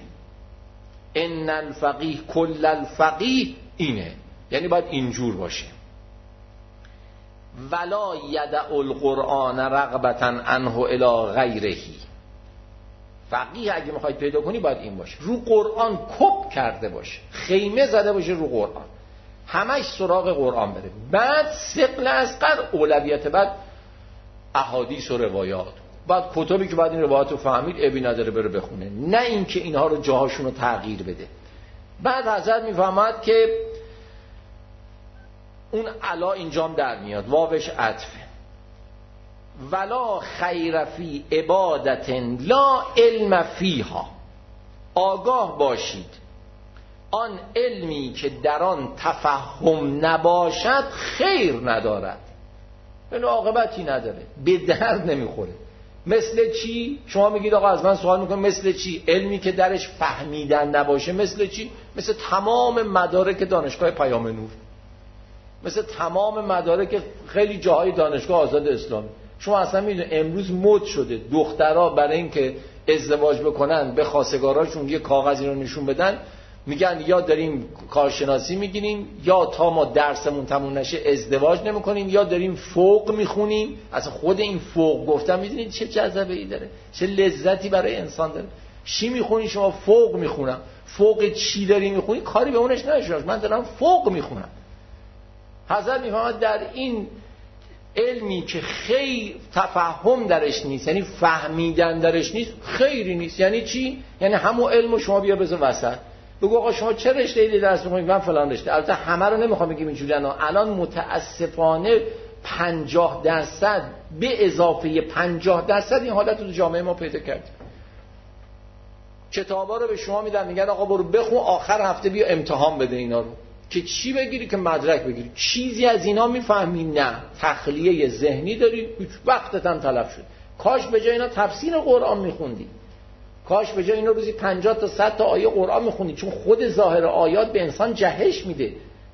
ان الفقیه کل الفقیه اینه، یعنی باید اینجور باشه. ولا یدع القرآن رغبتا عنه الی غیره. فقیه اگه میخواید پیدا کنی باید این باشه، رو قرآن کپ کرده باشه، خیمه زده باشه رو قرآن، همش سراغ قرآن بره. بعد ثقل اصغر، اولویت بعد احادیث و روایات، بعد کتابی که بعد این روایت رو فهمید ابی نداره بره بخونه، نه اینکه اینها رو جاهاشون رو تغییر بده. بعد حضرت میفهمد که اون علا اینجام در میاد، واوش عطفه، ولا خیر فی عبادت لا علم فیها، آگاه باشید آن علمی که در آن تفهم نباشد خیر ندارد، یعنی عاقبتی نداره، به درد نمیخوره. مثل چی؟ شما میگید آقا از من سوال میکنم مثل چی؟ علمی که درش فهمیدن نباشه مثل چی؟ مثل تمام مدارک دانشگاه پیام نور، مثل تمام مدارک خیلی جاهای دانشگاه آزاد اسلامی. شما اصلا میدونید امروز مد شده دخترها برای اینکه ازدواج بکنن به خواستگاراشون یه کاغذی رو نشون بدن، میگن یا داریم کارشناسی میگیریم، یا تا ما درسمون تموم نشه ازدواج نمیکنیم، یا داریم فوق میخونیم. اصلا خود این فوق گفتن میدونید چه جذبه ای داره، چه لذتی برای انسان داره. چی میخونی شما؟ فوق میخونم. فوق چی داری میخونی؟ کاری به اونش نداشت، من دارم فوق میخونم. حضرت میفهمد در این علمی که خیر تفهم درش نیست، یعنی فهمیدن درش نیست، خیری نیست. یعنی چی؟ یعنی همون علمو شما بیا بذار وسط، بگو آقا شما چه رشته‌ای درس می‌خونید؟ من فلان رشته. البته همه رو نمیخوام بگم اینجوری، الان متاسفانه 50% به اضافه 50% این حالت رو تو جامعه ما پیدا کرد. کتابا رو به شما میدن، میگن آقا برو بخون، آخر هفته بیا امتحان بده اینا رو، که چی بگیری؟ که مدرک بگیری. چیزی از اینا میفهمی؟ نه. تخلیه ذهنی داری، هیچ وقتت هم تلف شد. کاش به جای اینا تفسیر قرآن میخوندی، کاش به جای اینا روزی 50 تا 100 تا آیه قرآن میخوندی، چون خود ظاهر آیات به انسان جهش میده.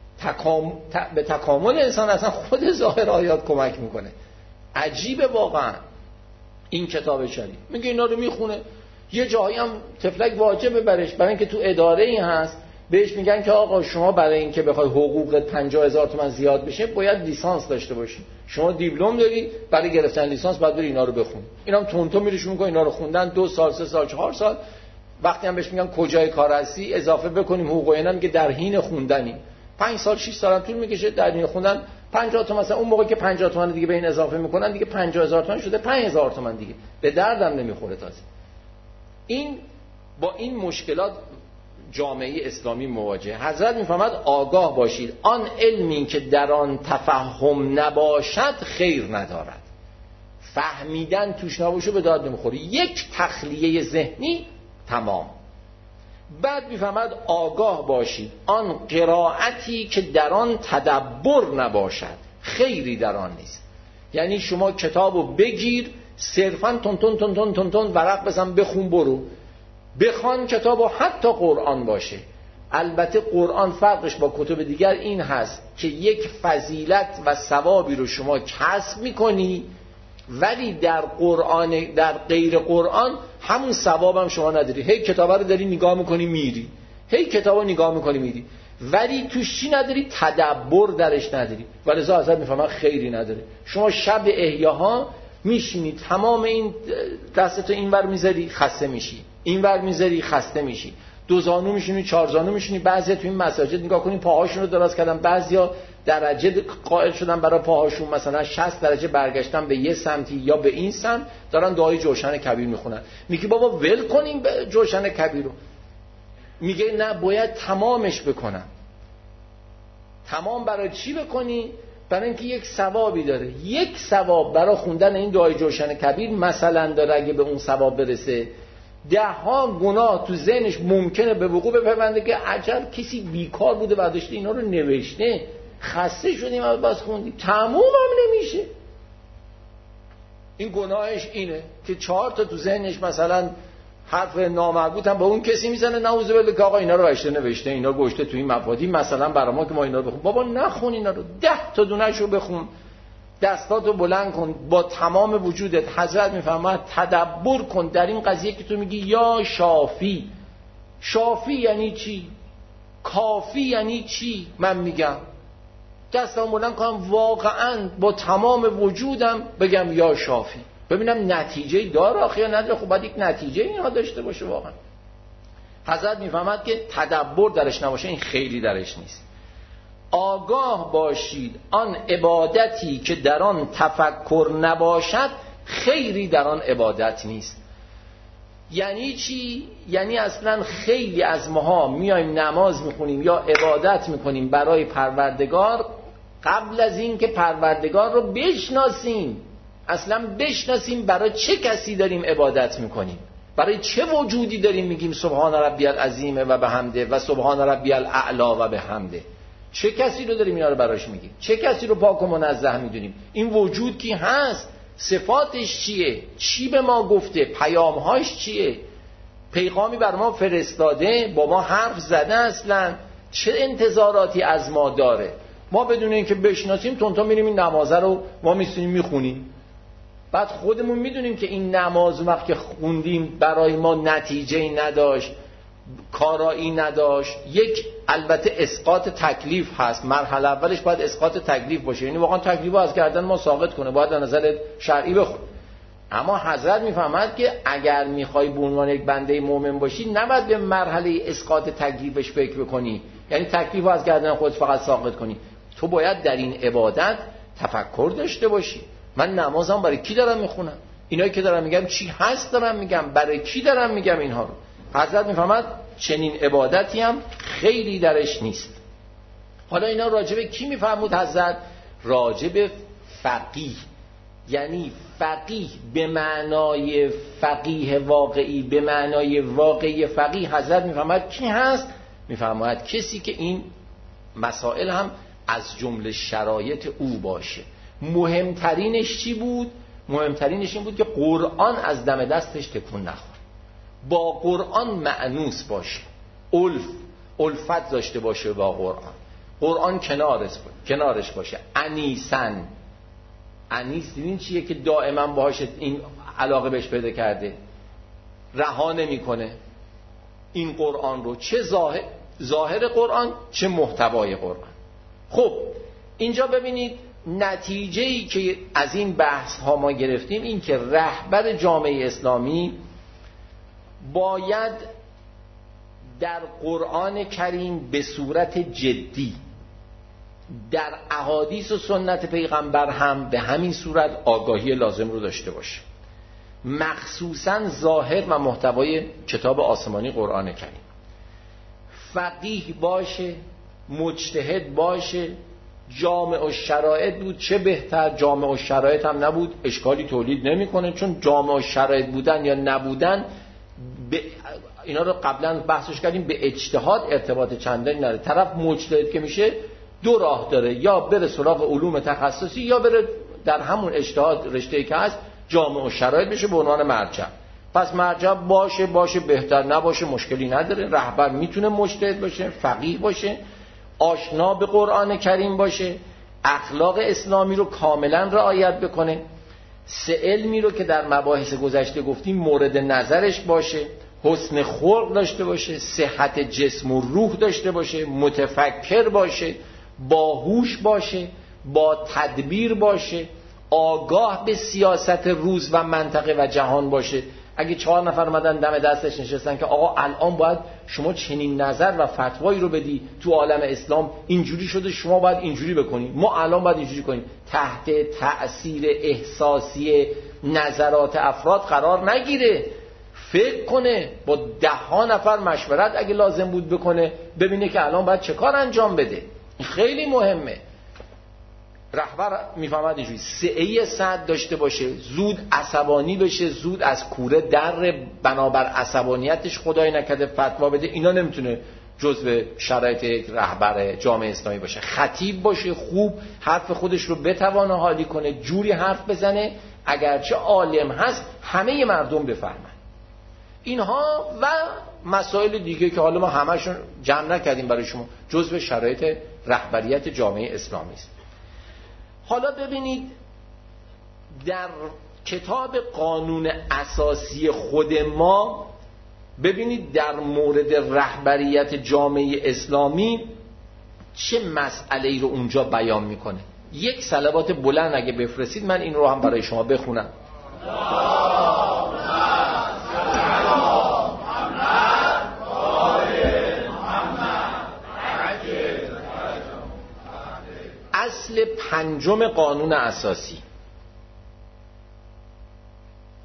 به تکامل انسان اصلا خود ظاهر آیات کمک میکنه. عجیبه واقعا این کتاب شریف. میگه اینا رو میخونه، یه جایی هم تفلک واجبه برش، برای اینکه تو اداره این هست بهش میگن که آقا شما برای اینکه بخوای حقوقت 50,000 تومان زیاد بشه باید لیسانس داشته باشی. شما دیپلم داری، برای گرفتن لیسانس باید بری اینا رو بخونی. اینام تونتو میریشون میگه اینا رو خوندن 2 سال 3 سال 4 سال. وقتی هم بهش میگن کجای کار هستی اضافه بکنیم حقوق، اینا میگه در حین خوندنی. 5 سال 6 سال طول میکشه در حین خوندن. 50 تومان مثلا اون موقع که 50 تومان دیگه به این اضافه میکنن دیگه 50,000 تومان شده 5,000 تومان دیگه. به دردم نمیخوره. تازه این با این مشکلات جامعه اسلامی مواجه. حضرت میفهمد آگاه باشید آن علمی که در آن تفهم نباشد خیر ندارد. فهمیدن توش نباشه به درد نمیخوره، یک تخلیه ذهنی تمام. بعد میفهمد آگاه باشید آن قرائتی که در آن تدبر نباشد خیری در آن نیست. یعنی شما کتابو بگیر صرفا تون تون تون تون تون تون ورق بزن بخون برو، بخوان کتابو حتی قرآن باشه. البته قرآن فرقش با کتب دیگر این هست که یک فضیلت و ثوابی رو شما کسب میکنی، ولی در قرآن در غیر قرآن همون ثواب هم شما نداری. هی کتابه رو داری نگاه میکنی میری، هی کتابو نگاه میکنی میری، ولی توش چی نداری؟ تدبر درش نداری. ولذا حضرت میفهمن خیری نداره. شما شب احیاها میشینی تمام این دستتو اینور میذاری خسته میشی، اینور میذاری خسته میشی، 2 زانو میشینی 4 زانو میشینی. بعضیا تو این مساجد نگاه کنین پاهاشون رو دراز کردن، بعضیا درجه قائل شدن برای پاهاشون، مثلا 60 درجه برگشتن به یه سمتی یا به این سمت، دارن دعای جوشن کبیر میخونن. میگی بابا ول کنیم جوشن کبیر رو. میگه نه باید تمامش بکنم. تمام برای چی بکنی؟ برای اینکه یک ثوابی داره. یک ثواب برای خوندن این دعای جوشن کبیر مثلا داره، اگه به اون ثواب برسه 10 گناه تو ذهنش ممکنه به وقوع بپیونده که عجب کسی بیکار بوده و داشته اینا رو نوشته، خسته شدیم از بس خوندیم، تموم هم نمیشه. این گناهش اینه که 4 تا تو ذهنش مثلا حرف نامربوط هم به اون کسی میزنه، نعوذ بالله که آقا اینا رو نوشته اینا گوشته تو این مفادی مثلا برای ما که ما اینا رو بخون. بابا نخون اینا رو، 10 تا دونه‌شو بخون، دستاتو بلند کن با تمام وجودت. حضرت میفرماید تدبر کن در این قضیه که تو میگی یا شافی. شافی یعنی چی؟ کافی یعنی چی؟ من میگم دستامو بلند کنم واقعا با تمام وجودم بگم یا شافی، ببینم نتیجه داره آخه یا نداره. خب باید یک نتیجه اینها داشته باشه واقعا. حضرت میفهمد که تدبر درش نباشه این خیلی درش نیست. آگاه باشید آن عبادتی که در آن تفکر نباشد خیری در آن عبادت نیست. یعنی چی؟ یعنی اصلا خیلی از ماها میایم نماز میخونیم یا عبادت میکنیم برای پروردگار قبل از این که پروردگار رو بشناسیم. اصلا بشناسیم برای چه کسی داریم عبادت میکنیم، برای چه وجودی داریم میگیم سبحان ربی العظیم و بحمده و سبحان ربی الاعلی و بحمده. چه کسی رو داریم اینا رو براش میگیم؟ چه کسی رو پاک و منزه میدونیم؟ این وجود کی هست؟ صفاتش چیه؟ چی به ما گفته؟ پیامهاش چیه؟ پیغامی بر ما فرستاده، با ما حرف زده، اصلا چه انتظاراتی از ما داره؟ ما بدون اینکه بشناسیم تونتا میریم این نمازه رو ما میسونیم میخونیم. بعد خودمون میدونیم که این نماز وقت که خوندیم برای ما نتیجه‌ای نداشت، کارایی نداشت. یک البته اسقاط تکلیف هست، مرحله اولش باید اسقاط تکلیف باشه، یعنی واقعا تکلیف رو از گردن ما ساقط کنه، باید از نظر شرعی بخون. اما حضرت میفهمد که اگر میخوای به عنوان یک بنده مؤمن باشی نباید به مرحله اسقاط تکلیفش فکر بکنی، یعنی تکلیف رو از گردن خودت فقط ساقط کنی. تو باید در این عبادت تفکر داشته باشی. من نمازم برای کی دارم میخونم؟ اینایی که دارم میگم چی هست دارم میگم؟ برای کی دارم میگم اینها رو؟ حضرت میفهمد چنین عبادتی هم خیلی درش نیست. حالا اینا راجب کی میفهمود حضرت؟ راجب فقیه. یعنی فقیه به معنای فقیه واقعی، به معنای واقعی فقیه حضرت میفهمد کی هست؟ میفهمد کسی که این مسائل هم از جمله شرایط او باشه. مهمترینش چی بود؟ مهمترینش این بود که قرآن از دم دستش تکون نخوره، با قرآن مأنوس باشه، الفت داشته باشه با قرآن، قرآن کنارش باشه. انیسن، انیس دیدین چیه که دائما باهاش این علاقه بهش پیدا کرده، رها نمیکنه این قرآن رو، چه ظاهر قرآن چه محتوای قرآن. خب اینجا ببینید نتیجه‌ای که از این بحث ها ما گرفتیم این که رهبر جامعه اسلامی باید در قرآن کریم به صورت جدی، در احادیث و سنت پیغمبر هم به همین صورت آگاهی لازم رو داشته باشه، مخصوصا ظاهر و محتوای کتاب آسمانی قرآن کریم. فقیه باشه، مجتهد باشه، جامع الشرایط بود، چه بهتر. جامع الشرایط هم نبود اشکالی تولید نمیکنه، چون جامع الشرایط بودن یا نبودن اینا رو قبلا بحثش کردیم، به اجتهاد ارتباط چندانی نداره. طرف مجتهد که میشه دو راه داره، یا بره سراغ علوم تخصصی یا بره در همون اجتهاد رشته‌ای که هست جامع الشرایط بشه به عنوان مرجع. پس مرجع باشه بهتر، نباشه مشکلی نداره. رهبر میتونه مجتهد باشه، فقیه باشه، آشنا به قرآن کریم باشه، اخلاق اسلامی رو کاملا رعایت بکنه، سه علمی رو که در مباحث گذشته گفتیم مورد نظرش باشه، حسن خلق داشته باشه، صحت جسم و روح داشته باشه، متفکر باشه، باهوش باشه، با تدبیر باشه، آگاه به سیاست روز و منطقه و جهان باشه. اگه 4 نفر اومدن دم دستش نشستن که آقا الان باید شما چنین نظر و فتوایی رو بدی تو عالم اسلام، اینجوری شده شما باید اینجوری بکنی، ما الان باید اینجوری کنیم، تحت تأثیر احساسی نظرات افراد قرار نگیره، فکر کنه، با 10 نفر مشورت اگه لازم بود بکنه، ببینه که الان باید چه کار انجام بده. خیلی مهمه. رهبر میفهمد اینجوری سعی صد داشته باشه، زود عصبانی بشه، زود از کوره در بنابر عصبانیتش خدای نکرده فتوا بده. اینا نمیتونه جزء شرایط یک رهبر جامعه اسلامی باشه. خطیب باشه، خوب حرف خودش رو بتوانه حالی کنه، جوری حرف بزنه اگرچه عالم هست همه مردم بفهمن. اینها و مسائل دیگه که حالا ما همشون جمع نکردیم برای شما، جزء شرایط رهبریت جامعه اسلامی است. حالا ببینید در کتاب قانون اساسی خود ما، ببینید در مورد رهبریت جامعه اسلامی چه مسئله‌ای رو اونجا بیان میکنه. یک صلوات بلند اگه بفرستید من این رو هم برای شما بخونم. اصل 5 قانون اساسی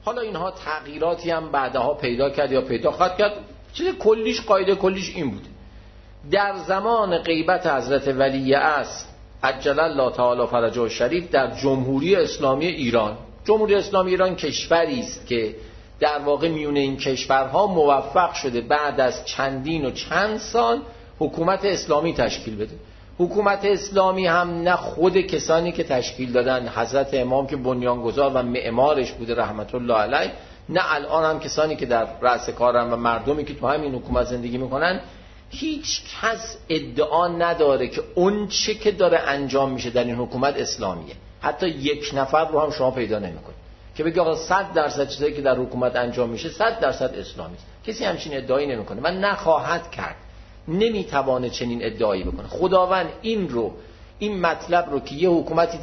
حالا اینها تغییراتی هم بعدها پیدا کرد یا پیدا خواهد کرد. چیز کلیش، قاعده کلیش این بود: در زمان غیبت حضرت ولی عصر عجل الله تعالی فرجه الشریف در جمهوری اسلامی ایران، جمهوری اسلامی ایران کشوری است که در واقع میون این کشورها موفق شده بعد از چندین و چند سال حکومت اسلامی تشکیل بده. حکومت اسلامی هم نه خود کسانی که تشکیل دادن، حضرت امام که بنیانگذار و معمارش بوده رحمت الله علیه، نه الان هم کسانی که در رأس کارن و مردمی که تو همین حکومت زندگی میکنن، هیچ کس ادعا نداره که اون چه که داره انجام میشه در این حکومت اسلامیه. حتی یک نفر رو هم شما پیدا نمیکنید که بگه آقا 100% چیزایی که در حکومت انجام میشه 100% اسلامی است. کسی همچین ادعایی نمیکنه و نخواهد کرد، نمیتوانه چنین ادعایی بکنه. خداوند این مطلب رو که یه حکومتی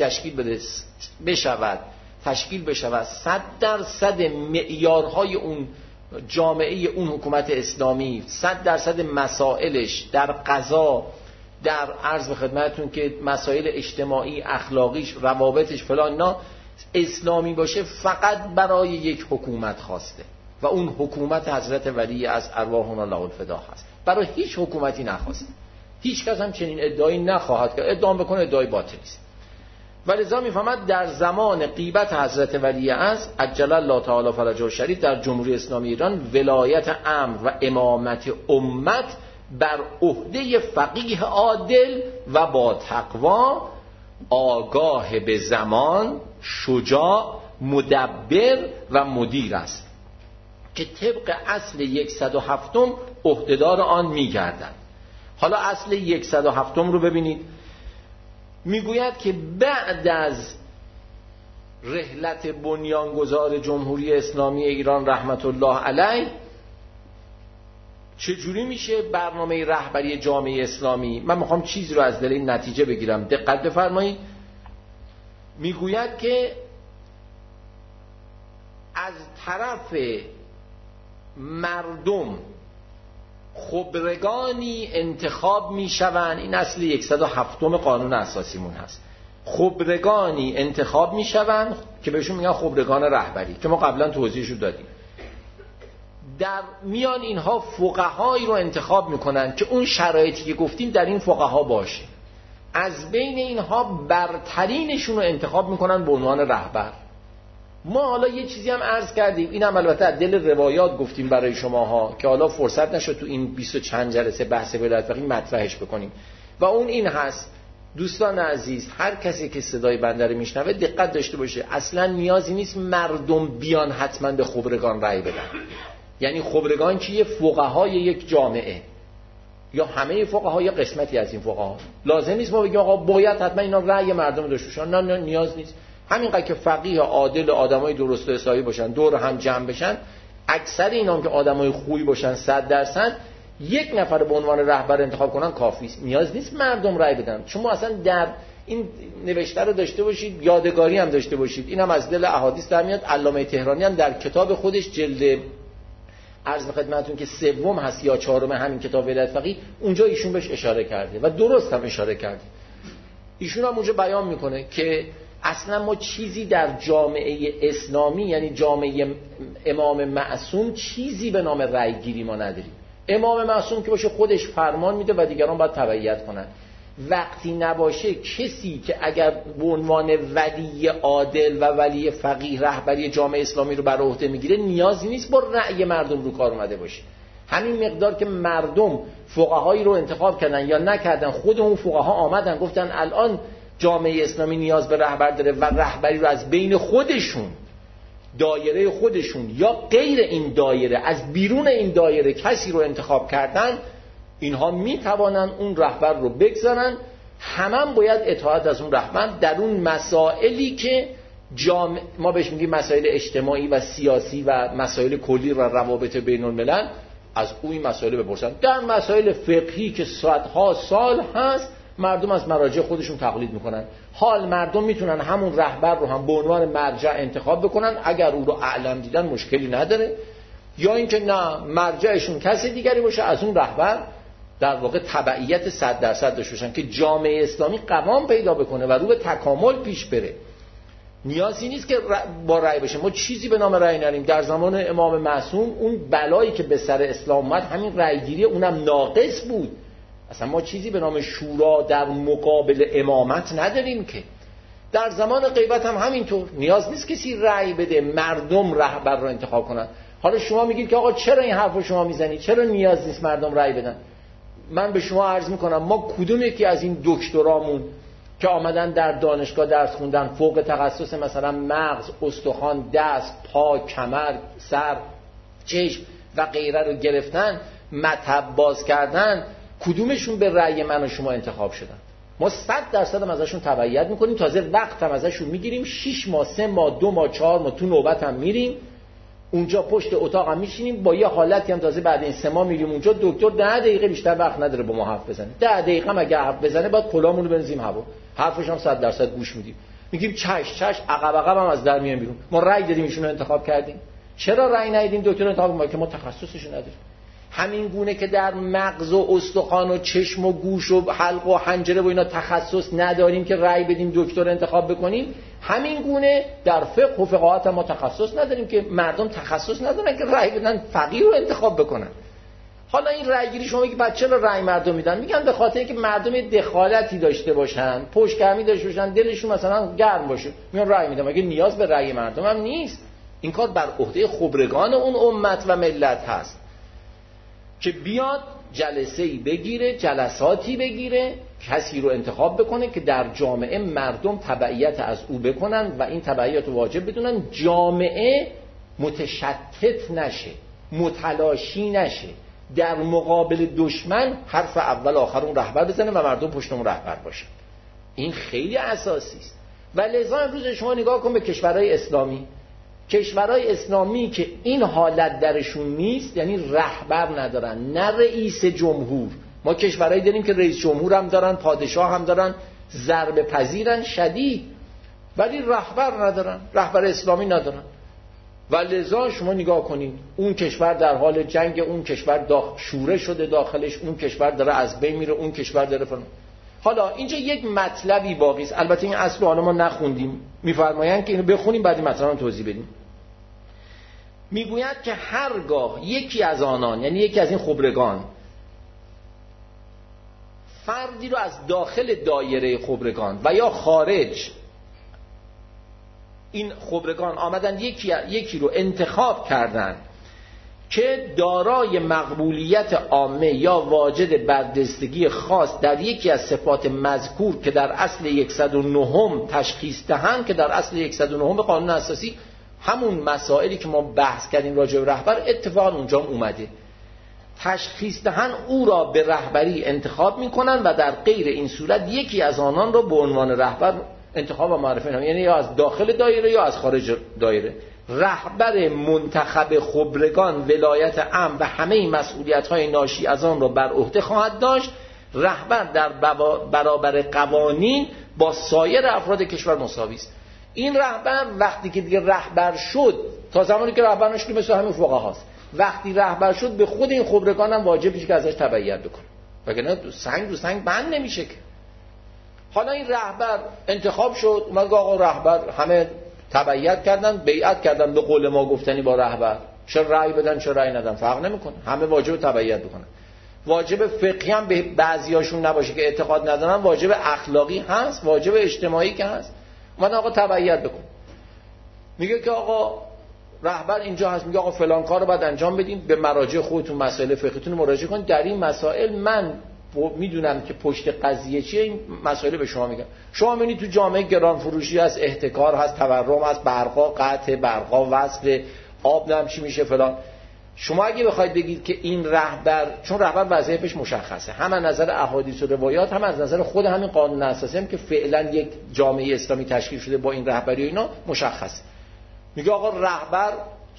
تشکیل بشود 100% معیارهای اون جامعه اون حکومت اسلامی، 100% مسائلش در قضا، در عرض به خدمتتون که مسائل اجتماعی، اخلاقیش، روابطش فلان اینا اسلامی باشه، فقط برای یک حکومت خواسته و اون حکومت حضرت ولی از ارواحنا له الفدا هست. برای هیچ حکومتی نخواسته. هیچ کس هم چنین ادعایی نخواهد کرد. ادعا بکنه ادعای باطلی است. ولذا میفهمد در زمان غیبت حضرت ولی عصر عجل الله تعالی فرجه الشریف در جمهوری اسلامی ایران ولایت امر و امامت امت بر عهده فقیه عادل و با تقوا، آگاه به زمان، شجاع، مدبر و مدیر است که طبق اصل 107 عهدهدار آن میگردند. حالا اصل 107 رو ببینید، میگوید که بعد از رحلت بنیانگذار جمهوری اسلامی ایران رحمت الله علیه چجوری میشه برنامه رهبری جامعه اسلامی. من میخوام چیزی رو از دل این نتیجه بگیرم، دقت بفرمایید. میگوید که از طرف مردم خبرگانی انتخاب میشوند. این اصل 107 قانون اساسیمون هست. خبرگانی انتخاب میشوند که بهشون میگن خبرگان رهبری که ما قبلا توضیحشو دادیم. در میان اینها فقهایی رو انتخاب میکنن که اون شرایطی که گفتیم در این فقها باشه. از بین اینها برترینشون رو انتخاب میکنن به عنوان رهبر. ما حالا یه چیزی هم عرض کردیم، اینم البته از دل روایات گفتیم برای شماها که حالا فرصت نشد تو این 20 و چند جلسه بحث ولایت فقیه مطرحش بکنیم، و اون این هست دوستان عزیز، هر کسی که صدای بنده رو میشنوه دقت داشته باشه، اصلا نیازی نیست مردم بیان حتما به خبرگان رأی بدن. یعنی خبرگان چیه؟ فقهای یک جامعه، یا همه فقها یا قسمتی از این فقها. لازم نیست ما بگیم آقا باید حتما اینا رأی مردم داشته باشن. نه نیاز نیست. همینقدر که فقیه عادل آدمای درست و حسابی باشن، دور هم جمع بشن، اکثر اینا هم که آدمای خوبی باشن 100%، یک نفر به عنوان رهبر انتخاب کنن کافی است. نیاز نیست مردم رأی بدن. شما اصلا در این نوشته رو داشته باشید، یادگاری هم داشته باشید. اینم از دل احادیث در میاد. علامه طهرانی هم در کتاب خودش جلد عرض به خدمتتون که 3 هست یا 4 همین کتاب ولایت فقیه، اونجا ایشون بهش اشاره کرده و درست هم اشاره کرده. ایشون هم اونجا بیان میکنه که اصلا ما چیزی در جامعه اسلامی، یعنی جامعه امام معصوم، چیزی به نام رأی گیری ما نداریم. امام معصوم که باشه خودش فرمان میده و دیگران باید تبعیت کنن. وقتی نباشه کسی که اگر به عنوان ولی عادل و ولی فقیه رهبری جامعه اسلامی رو بر عهده میگیره، نیازی نیست با رأی مردم رو کار اومده باشه. همین مقدار که مردم فقهایی رو انتخاب کردن یا نکردن، خود اون فقها آمدن گفتن الان جامعه اسلامی نیاز به رهبر داره و رهبری رو از بین خودشون، دایره خودشون یا غیر این دایره، از بیرون این دایره کسی رو انتخاب کردن، اینها میتوانن اون رهبر رو بگذارن. همه باید اطاعت از اون رهبر در اون مسائلی که ما بهش میگیم مسائل اجتماعی و سیاسی و مسائل کلی و روابط بین الملل، از اون مسائل بپرسن. در مسائل فقهی که صدها سال هست مردم از مراجع خودشون تقلید میکنن. حال مردم میتونن همون رهبر رو هم به عنوان مرجع انتخاب بکنن، اگر او رو اعلم دیدن مشکلی نداره، یا اینکه نه مرجعشون کسی دیگری باشه، از اون رهبر در واقع تبعیت 100% داشته باشن که جامعه اسلامی قوام پیدا بکنه و رو به تکامل پیش بره. نیازی نیست که با رأی بشه. ما چیزی به نام رأی نریم. در زمان امام معصوم اون بلایی که به سر اسلام اومد همین رأیگیری، اونم ناقص بود. اصلا ما چیزی به نام شورا در مقابل امامت نداریم که. در زمان غیبت هم همینطور، نیاز نیست کسی رأی بده، مردم رهبر رو انتخاب کنن. حالا شما میگید که آقا چرا این حرفو شما میزنید؟ چرا نیاز نیست مردم رأی بدن؟ من به شما عرض میکنم ما کدوم یکی از این دکترامون که آمدن در دانشگاه درس خوندن، فوق تخصص مثلا مغز، استخوان، دست، پا، کمر، سر، چشم و غیره رو گرفتن، مطب باز کردن، کدومشون به رأی من و شما انتخاب شدن؟ ما 100% هم ازشون تبعیت میکنیم، تازه وقت هم ازشون میگیریم، 6 ماه، 3 ماه، 2 ماه، 4 ماه تو نوبت هم میریم اونجا، پشت اتاق هم میشینیم، با یه حالتی هم تازه بعد این 3 ماه میریم اونجا. دکتر 10 دقیقه بیشتر وقت نداره با ما حرف بزنه. 10 دقیقه هم اگه حرف بزنه بعد کلامونو بنزیم هوا، حرفش هم 100% گوش میدیم، میگیم چش عقب هم از در میایم بیرون. ما رأی دادیم ایشونو انتخاب کردیم. چرا رأی ندیدیم دکتر انتخاب ما؟ که ما تخصصش نداریم. همین گونه که در مغز و استخوان و چشم و گوش و حلق و حنجره و اینا تخصص نداریم که رأی بدیم دکتر انتخاب بکنیم، همین گونه در فقه و فقاهت ما تخصص نداریم که مردم تخصص ندارن که رأی بدن فقیه رو انتخاب بکنن. حالا این رأیگیری شما میگید بعد چرا رأی مردم میدن؟ میگن به خاطر اینکه مردم دخالتی داشته باشن، پشتگرمی داشته باشن، دلشون مثلا گرم باشه، میان رأی میدن. مگه نیاز به رأی مردم هم نیست؟ این کار بر عهده خبرگان اون امت و ملت هست که بیاد جلسه‌ای بگیره، جلساتی بگیره، کسی رو انتخاب بکنه که در جامعه مردم تبعیت از او بکنن و این تبعیت رو واجب بدونن، جامعه متشتت نشه، متلاشی نشه، در مقابل دشمن حرف اول آخر اون رهبر بزنه و مردم پشت اون رهبر باشن. این خیلی اساسی است. و لذا امروز شما نگاه کن به کشورهای اسلامی، کشورهای اسلامی که این حالت درشون نیست، یعنی رهبر ندارن، نه رئیس جمهور. ما کشورهایی داریم که رئیس جمهور هم دارن، پادشاه هم دارن، ضربه پذیرن شدید، ولی رهبر ندارن، رهبر اسلامی ندارن. و لذا شما نگاه کنید اون کشور در حال جنگ، اون کشور شوره شده داخلش، اون کشور داره از بین میره، اون کشور داره فلان. حالا اینجا یک مطلبی باقی است، البته این اصل حالا ما نخوندیم، میفرمایند که اینو بخونیم بعد مثلا توضیح بدیم. میگوید که هرگاه یکی از آنان، یعنی یکی از این خبرگان، فردی رو از داخل دایره خبرگان و یا خارج، این خبرگان آمدن یکی رو انتخاب کردن که دارای مقبولیت عامه یا واجد برجستگی خاص در یکی از صفات مذکور که در اصل 109 تشخیص دهند، که در اصل 109 قانون اساسی همون مسائلی که ما بحث کردیم راجع به رهبر اتفاقا اونجا اومده، تشخیص دهن او را به رهبری انتخاب میکنن و در غیر این صورت یکی از آنان را به عنوان رهبر انتخاب و معرفی میکنن، یعنی یا از داخل دایره یا از خارج دایره. رهبر منتخب خبرگان ولایت امر و همه مسئولیت‌های ناشی از آن را بر عهده خواهد داشت. رهبر در برابر قوانین با سایر افراد کشور مساوی است. این رهبر وقتی که دیگه رهبر شد، تا زمانی که رهبر نشد مثل همین فقهاست، وقتی رهبر شد به خود این خبرگان هم واجب میشه که ازش تبعیت بکنه، وگرنه سنگ رو سنگ بند نمیشه که. حالا این رهبر انتخاب شد، اومد آقا رهبر، همه تبعیت کردن، بیعت کردن به قول ما گفتنی با رهبر، چه رأی بدن چه رأی ندن فرق نمیکنه، همه واجب تبعیت بکنن. واجب فقهی هم به بعضیاشون نباشه که اعتقاد ندارن، واجب اخلاقی هست، واجب اجتماعی که هست. اومد آقا تبعیت بکن، میگه که آقا رهبر اینجا هست، میگه آقا فلان کارو باید انجام بدین، به مراجع خودتون مسائل فقهیتون مراجعه کنید، در این مسائل من میدونم که پشت قضیه چیه، این مسائل به شما میگم. شما میبینید تو جامعه گران فروشی هست، احتکار هست، تورم هست، برقا قطع، برقا وصل، آب نم چی میشه فلان. شما اگه بخواید بگید که این رهبر، چون رهبر وظایفش مشخصه، هم از نظر احادیث و روایات، هم از نظر خود همین قانون اساسی هم که فعلا یک جامعه اسلامی تشکیل شده با این رهبری و اینا مشخصه. میگه آقا رهبر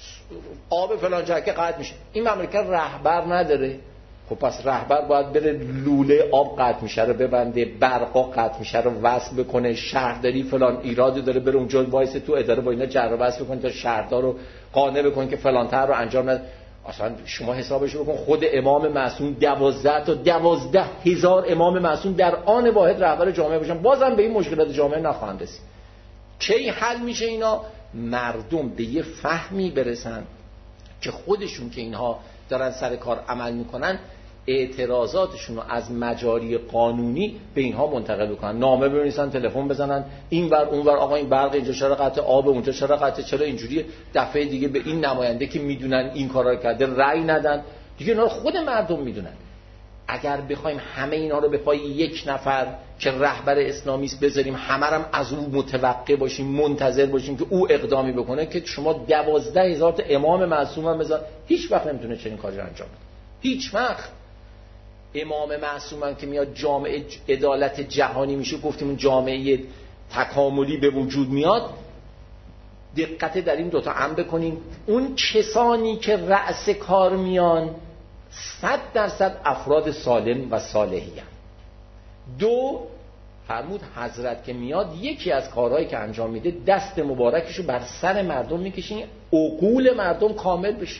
آب فلان جا که قطع میشه، این مملکت رهبر نداره، خب پس رهبر باید بره لوله آب قطع میشه رو ببنده، برقا قطع میشه رو وصل بکنه، شهرداری فلان ایرادی داره بره اونجا وایسه تو اداره با اینا جر و بحث بکنه تا شهردار رو قانع بکنه که فلان تر رو انجام نده. اصلا شما حسابش بکن، خود امام معصوم 12,000 امام معصوم در آن واحد رهبر جامعه باشن، بازم به این مشکلات جامعه نخواهند رسید. کی حل میشه اینا؟ مردم به یه فهمی برسن که خودشون که اینها دارن سر کار عمل میکنن اعتراضاتشون رو از مجاری قانونی به اینها منتقل کنن، نامه بنویسن، تلفن بزنن، این ور اون ور، آقا این برق اینجا چرا قطع، آب اونجا چرا قطع، چرا اینجوریه، دفعه دیگه به این نماینده که میدونن این کارا کرده رأی ندن. دیگه اینا رو خود مردم میدونن. اگر بخوایم همه اینا رو به پای یک نفر که رهبر اسلامی است بذاریم، همه هم از او متوقع باشیم، منتظر باشیم که او اقدامی بکنه، که شما 12,000 تا امام معصوم هم بذار، هیچ وقت نمیتونه چنین کاری رو انجام بده. هیچ وقت. امام معصوم هم که میاد جامعه عدالت جهانی میشه، گفتیم اون جامعه تکاملی به وجود میاد. دقت در این دوتا امر بکنیم. اون کسانی که رأس کار میان 100% افراد سالم و صالحی هم. دو، فرمود حضرت که میاد یکی از کارهایی که انجام میده دست مبارکشو بر سر مردم میکشین، عقول مردم کامل بشه.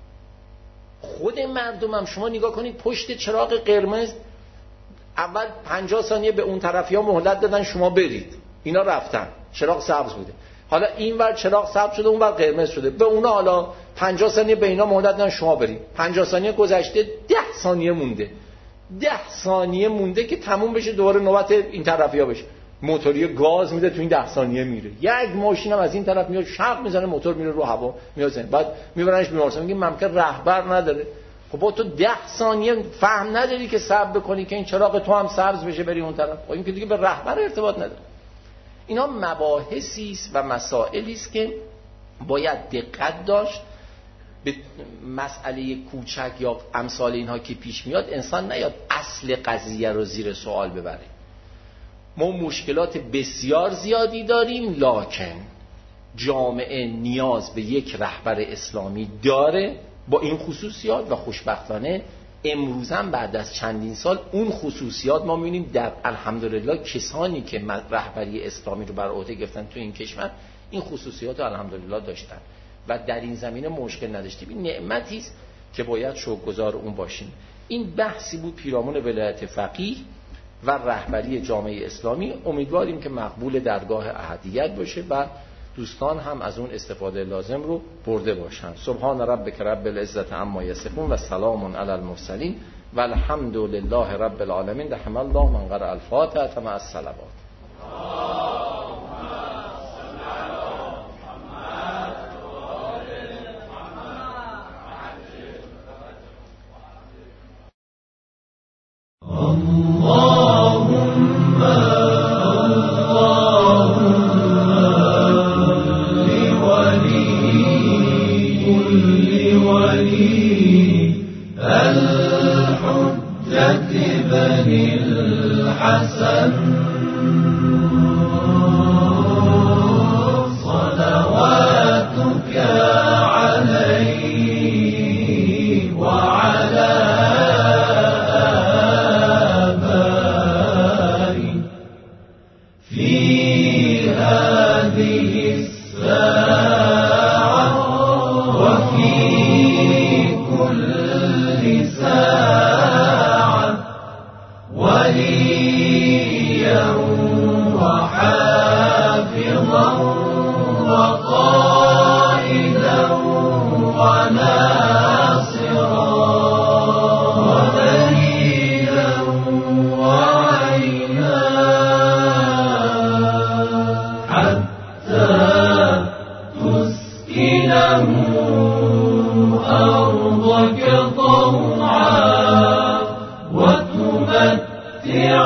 خود مردم هم شما نگاه کنید پشت چراغ قرمز اول 50 ثانیه به اون طرفی ها مهلت دادن شما برید، اینا رفتن، چراغ سبز بوده، حالا این ور چراغ سبز شده اون ور قرمز شده، به اونا حالا 50 ثانیه به اینا مهلت دادن شما برید. 50 ثانیه گذشته، 10 ثانیه مونده، 10 ثانیه مونده که تموم بشه دوباره نوبت این طرفی ها بشه. موتوری گاز میده تو این 10 ثانیه میره. یک ماشین هم از این طرف میاد شق میزنه، موتور میره رو هوا میاد، بعد میبرنش بیمارستان. میگه ممکن رهبر نداره. خب با تو 10 ثانیه فهم نداری که صبر بکنی که این چراغ تو هم سبز بشه بری اون طرف. خب این که دیگه به رهبر ارتباط نداره. اینا مباحثی است و مسائلی است که باید دقت داشت. به مسئله کوچک یا امثال اینها که پیش میاد انسان نیاد اصل قضیه رو زیر سوال ببره. ما مشکلات بسیار زیادی داریم، لکن جامعه نیاز به یک رهبر اسلامی داره با این خصوصیات و خوشبختانه امروزا بعد از چندین سال اون خصوصیات ما می‌بینیم در الحمدلله کسانی که رهبری اسلامی رو بر عهده گرفتن تو این کشور این خصوصیات رو الحمدلله داشتن و در این زمینه مشکل نداشتیم. این نعمتی است که باید شکرگزار اون باشیم. این بحثی بود پیرامون ولایت فقیه و رهبری جامعه اسلامی. امیدواریم که مقبول درگاه احدیت باشه و دوستان هم از اون استفاده لازم رو برده باشن. سبحان ربک رب العزت عما یصفون و سلام علی المرسلین و الحمد لله رب العالمین. رحم الله من قرأ الفاتحه مع الصلوات.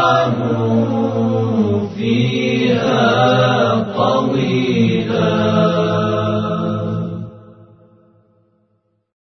فيها طويلا